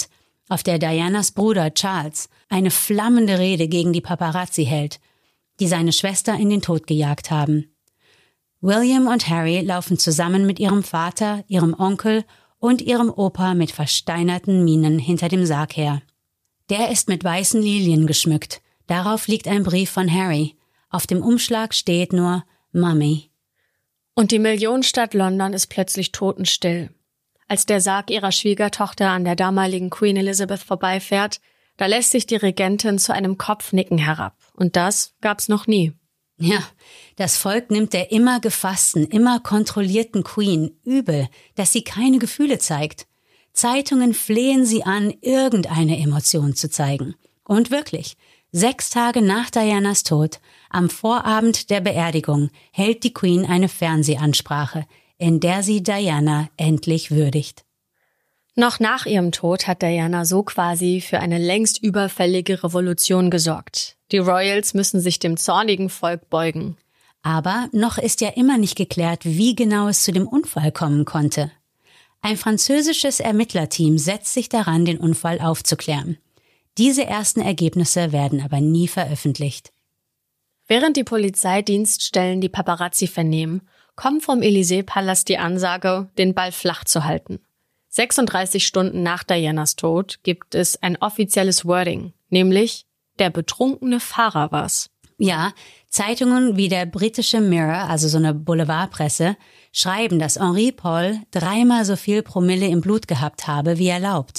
auf der Dianas Bruder Charles eine flammende Rede gegen die Paparazzi hält, die seine Schwester in den Tod gejagt haben. William und Harry laufen zusammen mit ihrem Vater, ihrem Onkel und ihrem Opa mit versteinerten Mienen hinter dem Sarg her. Der ist mit weißen Lilien geschmückt. Darauf liegt ein Brief von Harry. Auf dem Umschlag steht nur Mummy. Und die Millionenstadt London ist plötzlich totenstill. Als der Sarg ihrer Schwiegertochter an der damaligen Queen Elizabeth vorbeifährt, da lässt sich die Regentin zu einem Kopfnicken herab. Und das gab's noch nie. Ja, das Volk nimmt der immer gefassten, immer kontrollierten Queen übel, dass sie keine Gefühle zeigt. Zeitungen flehen sie an, irgendeine Emotion zu zeigen. Und wirklich, sechs Tage nach Dianas Tod, am Vorabend der Beerdigung, hält die Queen eine Fernsehansprache, in der sie Diana endlich würdigt. Noch nach ihrem Tod hat Diana so quasi für eine längst überfällige Revolution gesorgt. Die Royals müssen sich dem zornigen Volk beugen. Aber noch ist ja immer nicht geklärt, wie genau es zu dem Unfall kommen konnte. Ein französisches Ermittlerteam setzt sich daran, den Unfall aufzuklären. Diese ersten Ergebnisse werden aber nie veröffentlicht. Während die Polizeidienststellen die Paparazzi vernehmen, kommt vom Élysée-Palast die Ansage, den Ball flach zu halten. sechsunddreißig Stunden nach Dianas Tod gibt es ein offizielles Wording, nämlich der betrunkene Fahrer war's. Ja, Zeitungen wie der britische Mirror, also so eine Boulevardpresse, schreiben, dass Henri Paul dreimal so viel Promille im Blut gehabt habe, wie erlaubt.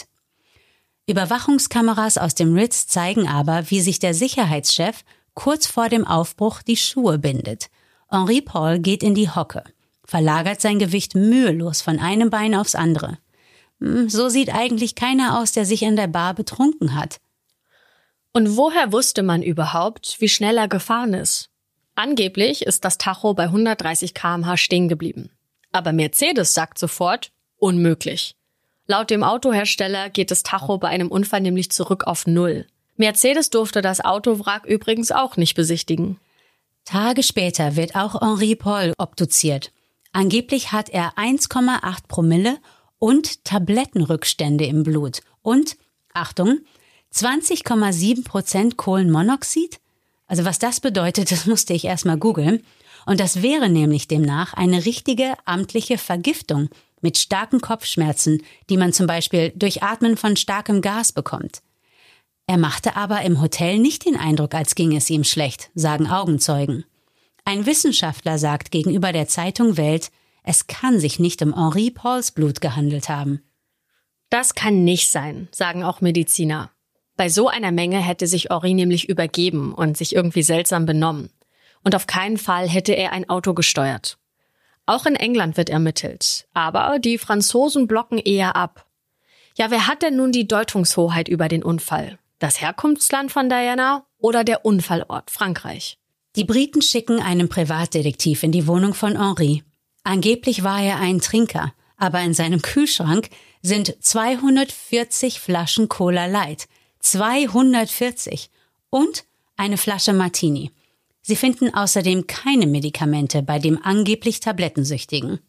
Überwachungskameras aus dem Ritz zeigen aber, wie sich der Sicherheitschef kurz vor dem Aufbruch die Schuhe bindet. Henri Paul geht in die Hocke, verlagert sein Gewicht mühelos von einem Bein aufs andere. So sieht eigentlich keiner aus, der sich an der Bar betrunken hat. Und woher wusste man überhaupt, wie schnell er gefahren ist? Angeblich ist das Tacho bei hundertdreißig Kilometer pro Stunde stehen geblieben. Aber Mercedes sagt sofort, unmöglich. Laut dem Autohersteller geht das Tacho bei einem Unfall nämlich zurück auf Null. Mercedes durfte das Autowrack übrigens auch nicht besichtigen. Tage später wird auch Henri Paul obduziert. Angeblich hat er eins Komma acht Promille und Tablettenrückstände im Blut. Und, Achtung, zwanzig Komma sieben Prozent Kohlenmonoxid? Also was das bedeutet, das musste ich erstmal googeln. Und das wäre nämlich demnach eine richtige amtliche Vergiftung mit starken Kopfschmerzen, die man zum Beispiel durch Atmen von starkem Gas bekommt. Er machte aber im Hotel nicht den Eindruck, als ginge es ihm schlecht, sagen Augenzeugen. Ein Wissenschaftler sagt gegenüber der Zeitung Welt, es kann sich nicht um Henri Pauls Blut gehandelt haben. Das kann nicht sein, sagen auch Mediziner. Bei so einer Menge hätte sich Henri nämlich übergeben und sich irgendwie seltsam benommen. Und auf keinen Fall hätte er ein Auto gesteuert. Auch in England wird ermittelt, aber die Franzosen blocken eher ab. Ja, wer hat denn nun die Deutungshoheit über den Unfall? Das Herkunftsland von Diana oder der Unfallort Frankreich? Die Briten schicken einen Privatdetektiv in die Wohnung von Henri. Angeblich war er ein Trinker, aber in seinem Kühlschrank sind zweihundertvierzig Flaschen Cola Light. zweihundertvierzig und eine Flasche Martini. Sie finden außerdem keine Medikamente bei dem angeblich Tablettensüchtigen.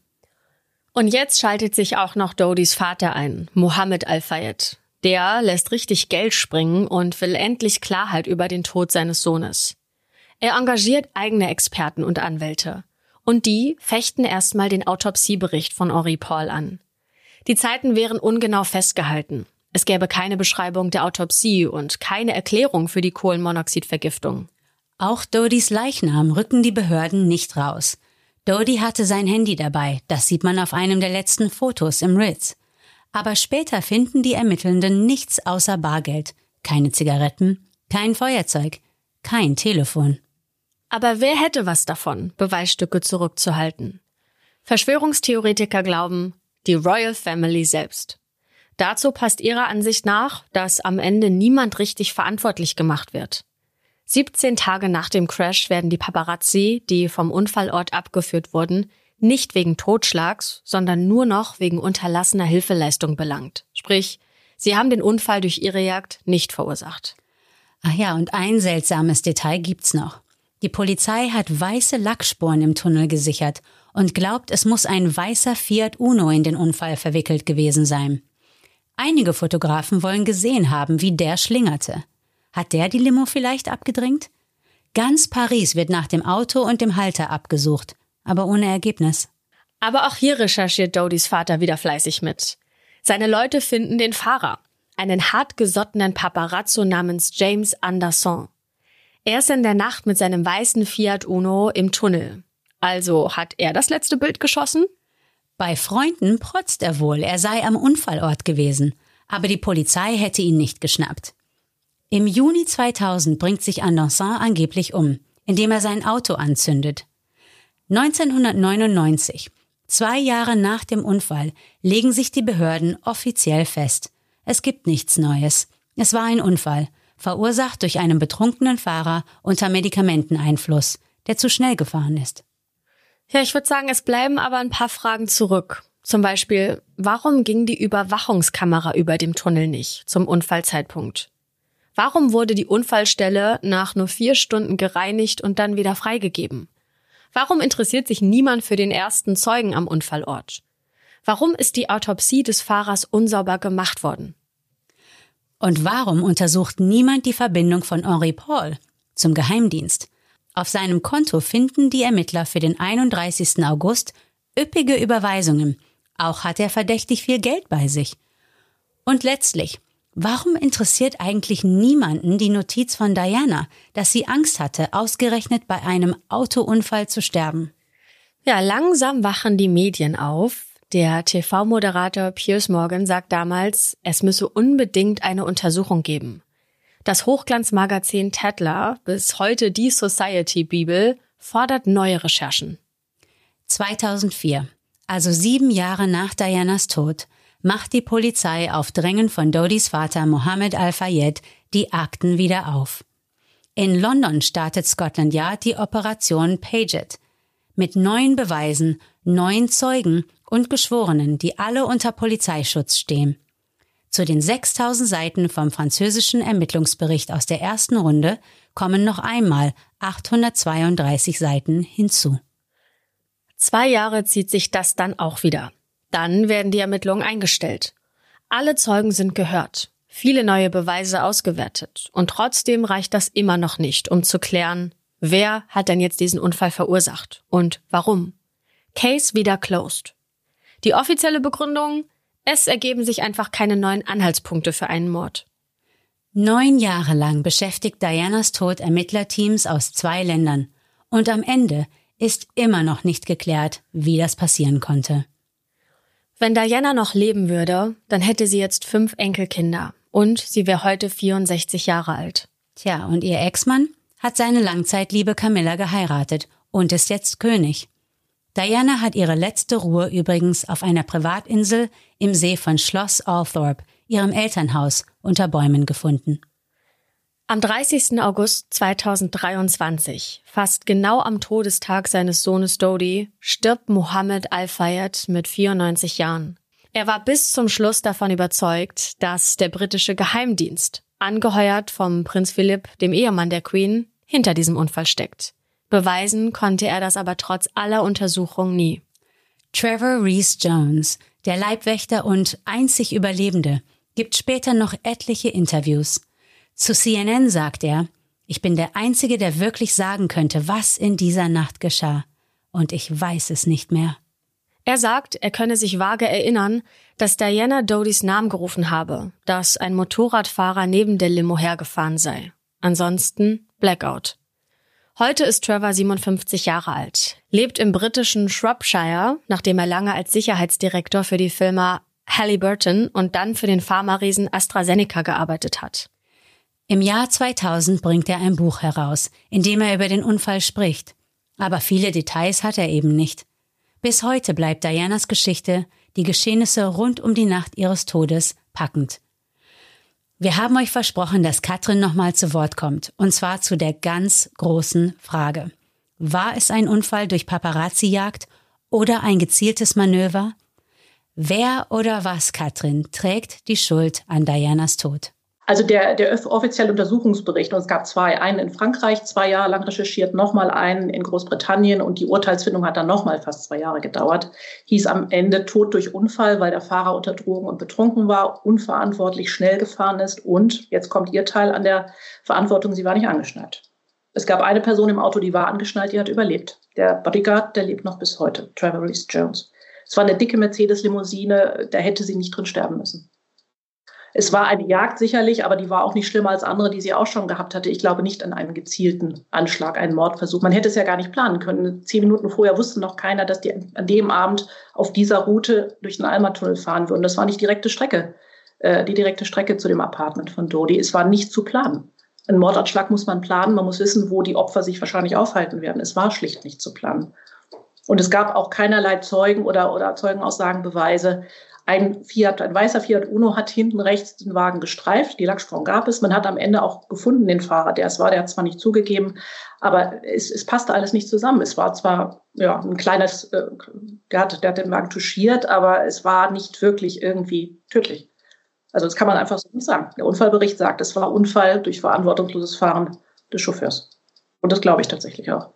Und jetzt schaltet sich auch noch Dodys Vater ein, Mohammed Al-Fayed. Der lässt richtig Geld springen und will endlich Klarheit über den Tod seines Sohnes. Er engagiert eigene Experten und Anwälte. Und die fechten erstmal den Autopsiebericht von Henri Paul an. Die Zeiten wären ungenau festgehalten. Es gäbe keine Beschreibung der Autopsie und keine Erklärung für die Kohlenmonoxidvergiftung. Auch Dodys Leichnam rücken die Behörden nicht raus. Dodi hatte sein Handy dabei, das sieht man auf einem der letzten Fotos im Ritz. Aber später finden die Ermittelnden nichts außer Bargeld. Keine Zigaretten, kein Feuerzeug, kein Telefon. Aber wer hätte was davon, Beweisstücke zurückzuhalten? Verschwörungstheoretiker glauben, die Royal Family selbst. Dazu passt ihrer Ansicht nach, dass am Ende niemand richtig verantwortlich gemacht wird. siebzehn Tage nach dem Crash werden die Paparazzi, die vom Unfallort abgeführt wurden, nicht wegen Totschlags, sondern nur noch wegen unterlassener Hilfeleistung belangt. Sprich, sie haben den Unfall durch ihre Jagd nicht verursacht. Ach ja, und ein seltsames Detail gibt's noch. Die Polizei hat weiße Lackspuren im Tunnel gesichert und glaubt, es muss ein weißer Fiat Uno in den Unfall verwickelt gewesen sein. Einige Fotografen wollen gesehen haben, wie der schlingerte. Hat der die Limo vielleicht abgedrängt? Ganz Paris wird nach dem Auto und dem Halter abgesucht, aber ohne Ergebnis. Aber auch hier recherchiert Dodys Vater wieder fleißig mit. Seine Leute finden den Fahrer, einen hartgesottenen Paparazzo namens James Anderson. Er ist in der Nacht mit seinem weißen Fiat Uno im Tunnel. Also hat er das letzte Bild geschossen? Bei Freunden protzt er wohl, er sei am Unfallort gewesen. Aber die Polizei hätte ihn nicht geschnappt. Im Juni zweitausend bringt sich Anderson angeblich um, indem er sein Auto anzündet. neunzehnhundertneunundneunzig, zwei Jahre nach dem Unfall, legen sich die Behörden offiziell fest. Es gibt nichts Neues. Es war ein Unfall, verursacht durch einen betrunkenen Fahrer unter Medikamenteneinfluss, der zu schnell gefahren ist. Ja, ich würde sagen, es bleiben aber ein paar Fragen zurück. Zum Beispiel, warum ging die Überwachungskamera über dem Tunnel nicht zum Unfallzeitpunkt? Warum wurde die Unfallstelle nach nur vier Stunden gereinigt und dann wieder freigegeben? Warum interessiert sich niemand für den ersten Zeugen am Unfallort? Warum ist die Autopsie des Fahrers unsauber gemacht worden? Und warum untersucht niemand die Verbindung von Henri Paul zum Geheimdienst? Auf seinem Konto finden die Ermittler für den einunddreißigsten August üppige Überweisungen. Auch hat er verdächtig viel Geld bei sich. Und letztlich, warum interessiert eigentlich niemanden die Notiz von Diana, dass sie Angst hatte, ausgerechnet bei einem Autounfall zu sterben? Ja, langsam wachen die Medien auf. Der T V-Moderator Piers Morgan sagt damals, es müsse unbedingt eine Untersuchung geben. Das Hochglanzmagazin Tatler, bis heute die Society-Bibel, fordert neue Recherchen. zweitausendvier, also sieben Jahre nach Dianas Tod, macht die Polizei auf Drängen von Dodys Vater Mohammed Al-Fayed die Akten wieder auf. In London startet Scotland Yard die Operation Paget mit neun Beweisen, neun Zeugen und Geschworenen, die alle unter Polizeischutz stehen. Zu den sechstausend Seiten vom französischen Ermittlungsbericht aus der ersten Runde kommen noch einmal achthundertzweiunddreißig Seiten hinzu. Zwei Jahre zieht sich das dann auch wieder. Dann werden die Ermittlungen eingestellt. Alle Zeugen sind gehört, viele neue Beweise ausgewertet. Und trotzdem reicht das immer noch nicht, um zu klären, wer hat denn jetzt diesen Unfall verursacht und warum. Case wieder closed. Die offizielle Begründung: Es ergeben sich einfach keine neuen Anhaltspunkte für einen Mord. Neun Jahre lang beschäftigt Dianas Tod Ermittlerteams aus zwei Ländern. Und am Ende ist immer noch nicht geklärt, wie das passieren konnte. Wenn Diana noch leben würde, dann hätte sie jetzt fünf Enkelkinder. Und sie wäre heute vierundsechzig Jahre alt. Tja, und ihr Ex-Mann hat seine Langzeitliebe Camilla geheiratet und ist jetzt König. Diana hat ihre letzte Ruhe übrigens auf einer Privatinsel im See von Schloss Althorp, ihrem Elternhaus, unter Bäumen gefunden. Am dreißigsten August zweitausenddreiundzwanzig, fast genau am Todestag seines Sohnes Dodi, stirbt Mohammed Al-Fayed mit vierundneunzig Jahren. Er war bis zum Schluss davon überzeugt, dass der britische Geheimdienst, angeheuert vom Prinz Philipp, dem Ehemann der Queen, hinter diesem Unfall steckt. Beweisen konnte er das aber trotz aller Untersuchungen nie. Trevor Rees-Jones, der Leibwächter und einzig Überlebende, gibt später noch etliche Interviews. Zu C N N sagt er, ich bin der Einzige, der wirklich sagen könnte, was in dieser Nacht geschah. Und ich weiß es nicht mehr. Er sagt, er könne sich vage erinnern, dass Diana Dodys Namen gerufen habe, dass ein Motorradfahrer neben der Limo hergefahren sei. Ansonsten Blackout. Heute ist Trevor siebenundfünfzig Jahre alt, lebt im britischen Shropshire, nachdem er lange als Sicherheitsdirektor für die Firma Halliburton und dann für den Pharmariesen AstraZeneca gearbeitet hat. Im Jahr zweitausend bringt er ein Buch heraus, in dem er über den Unfall spricht. Aber viele Details hat er eben nicht. Bis heute bleibt Dianas Geschichte, die Geschehnisse rund um die Nacht ihres Todes, packend. Wir haben euch versprochen, dass Katrin nochmal zu Wort kommt, und zwar zu der ganz großen Frage. War es ein Unfall durch Paparazzi-Jagd oder ein gezieltes Manöver? Wer oder was, Katrin, trägt die Schuld an Dianas Tod? Also der, der offizielle Untersuchungsbericht, und es gab zwei, einen in Frankreich, zwei Jahre lang recherchiert, nochmal einen in Großbritannien und die Urteilsfindung hat dann nochmal fast zwei Jahre gedauert, hieß am Ende Tod durch Unfall, weil der Fahrer unter Drogen und betrunken war, unverantwortlich schnell gefahren ist und, jetzt kommt Ihr Teil an der Verantwortung, sie war nicht angeschnallt. Es gab eine Person im Auto, die war angeschnallt, die hat überlebt. Der Bodyguard, der lebt noch bis heute, Trevor Reese Jones. Es war eine dicke Mercedes-Limousine, da hätte sie nicht drin sterben müssen. Es war eine Jagd sicherlich, aber die war auch nicht schlimmer als andere, die sie auch schon gehabt hatte. Ich glaube nicht an einen gezielten Anschlag, einen Mordversuch. Man hätte es ja gar nicht planen können. Zehn Minuten vorher wusste noch keiner, dass die an dem Abend auf dieser Route durch den Alma-Tunnel fahren würden. Das war nicht direkte Strecke, äh, die direkte Strecke zu dem Apartment von Dodi. Es war nicht zu planen. Ein Mordanschlag muss man planen. Man muss wissen, wo die Opfer sich wahrscheinlich aufhalten werden. Es war schlicht nicht zu planen. Und es gab auch keinerlei Zeugen oder, oder Zeugenaussagen, Beweise. Ein Fiat, ein weißer Fiat Uno hat hinten rechts den Wagen gestreift. Die Lackspuren gab es. Man hat am Ende auch gefunden, den Fahrer, der es war. Der hat zwar nicht zugegeben, aber es, es passte alles nicht zusammen. Es war zwar ja, ein kleines, äh, der, hat, der hat den Wagen touchiert, aber es war nicht wirklich irgendwie tödlich. Also das kann man einfach so nicht sagen. Der Unfallbericht sagt, es war Unfall durch verantwortungsloses Fahren des Chauffeurs. Und das glaube ich tatsächlich auch.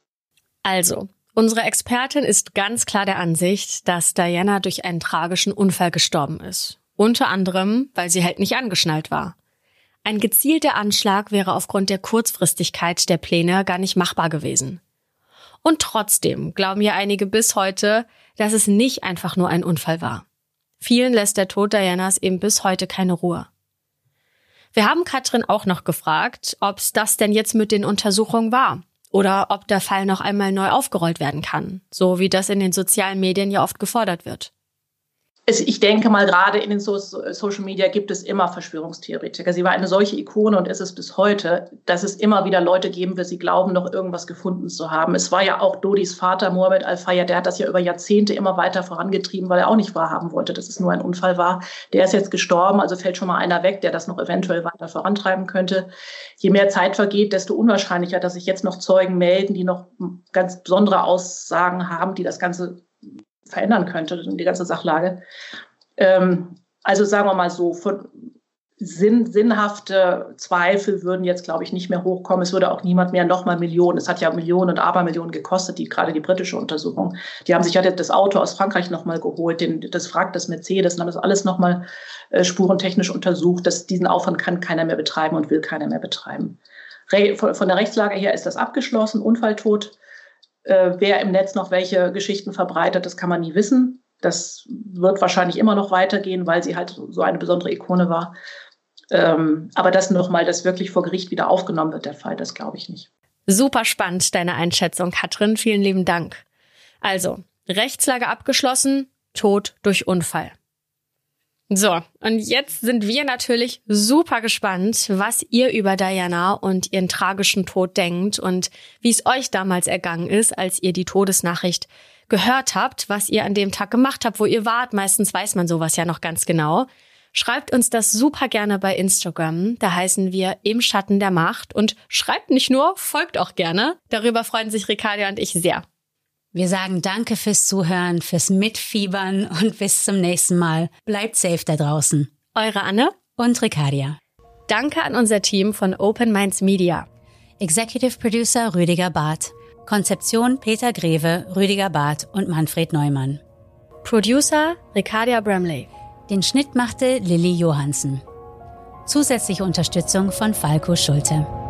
Also, unsere Expertin ist ganz klar der Ansicht, dass Diana durch einen tragischen Unfall gestorben ist. Unter anderem, weil sie halt nicht angeschnallt war. Ein gezielter Anschlag wäre aufgrund der Kurzfristigkeit der Pläne gar nicht machbar gewesen. Und trotzdem glauben ja einige bis heute, dass es nicht einfach nur ein Unfall war. Vielen lässt der Tod Dianas eben bis heute keine Ruhe. Wir haben Katrin auch noch gefragt, ob es das denn jetzt mit den Untersuchungen war. Oder ob der Fall noch einmal neu aufgerollt werden kann, so wie das in den sozialen Medien ja oft gefordert wird. Ich denke mal, gerade in den so- Social Media gibt es immer Verschwörungstheoretiker. Sie war eine solche Ikone und ist es bis heute, dass es immer wieder Leute geben wird, sie glauben, noch irgendwas gefunden zu haben. Es war ja auch Dodis Vater, Mohammed Al-Fayed, der hat das ja über Jahrzehnte immer weiter vorangetrieben, weil er auch nicht wahrhaben wollte, dass es nur ein Unfall war. Der ist jetzt gestorben, also fällt schon mal einer weg, der das noch eventuell weiter vorantreiben könnte. Je mehr Zeit vergeht, desto unwahrscheinlicher, dass sich jetzt noch Zeugen melden, die noch ganz besondere Aussagen haben, die das Ganze verändern könnte, die ganze Sachlage. Ähm, also sagen wir mal so, von Sinn, sinnhafte Zweifel würden jetzt, glaube ich, nicht mehr hochkommen. Es würde auch niemand mehr nochmal Millionen, es hat ja Millionen und Abermillionen gekostet, die, gerade die britische Untersuchung. Die haben sich ja das Auto aus Frankreich nochmal geholt, den, das Wrack des Mercedes, und haben das alles nochmal äh, spurentechnisch untersucht. Das, diesen Aufwand kann keiner mehr betreiben und will keiner mehr betreiben. Re, von, von der Rechtslage her ist das abgeschlossen, Unfalltod. Äh, wer im Netz noch welche Geschichten verbreitet, das kann man nie wissen. Das wird wahrscheinlich immer noch weitergehen, weil sie halt so eine besondere Ikone war. Ähm, aber das nochmal, dass wirklich vor Gericht wieder aufgenommen wird, der Fall, das glaube ich nicht. Super spannend, deine Einschätzung, Katrin. Vielen lieben Dank. Also, Rechtslage abgeschlossen, Tod durch Unfall. So, und jetzt sind wir natürlich super gespannt, was ihr über Diana und ihren tragischen Tod denkt und wie es euch damals ergangen ist, als ihr die Todesnachricht gehört habt, was ihr an dem Tag gemacht habt, wo ihr wart. Meistens weiß man sowas ja noch ganz genau. Schreibt uns das super gerne bei Instagram. Da heißen wir Im Schatten der Macht. Und schreibt nicht nur, folgt auch gerne. Darüber freuen sich Ricardia und ich sehr. Wir sagen danke fürs Zuhören, fürs Mitfiebern und bis zum nächsten Mal. Bleibt safe da draußen. Eure Anne und Ricardia. Danke an unser Team von Open Minds Media. Executive Producer Rüdiger Barth. Konzeption Peter Greve, Rüdiger Barth und Manfred Neumann. Producer Ricardia Bramley. Den Schnitt machte Lilly Johansen. Zusätzliche Unterstützung von Falco Schulte.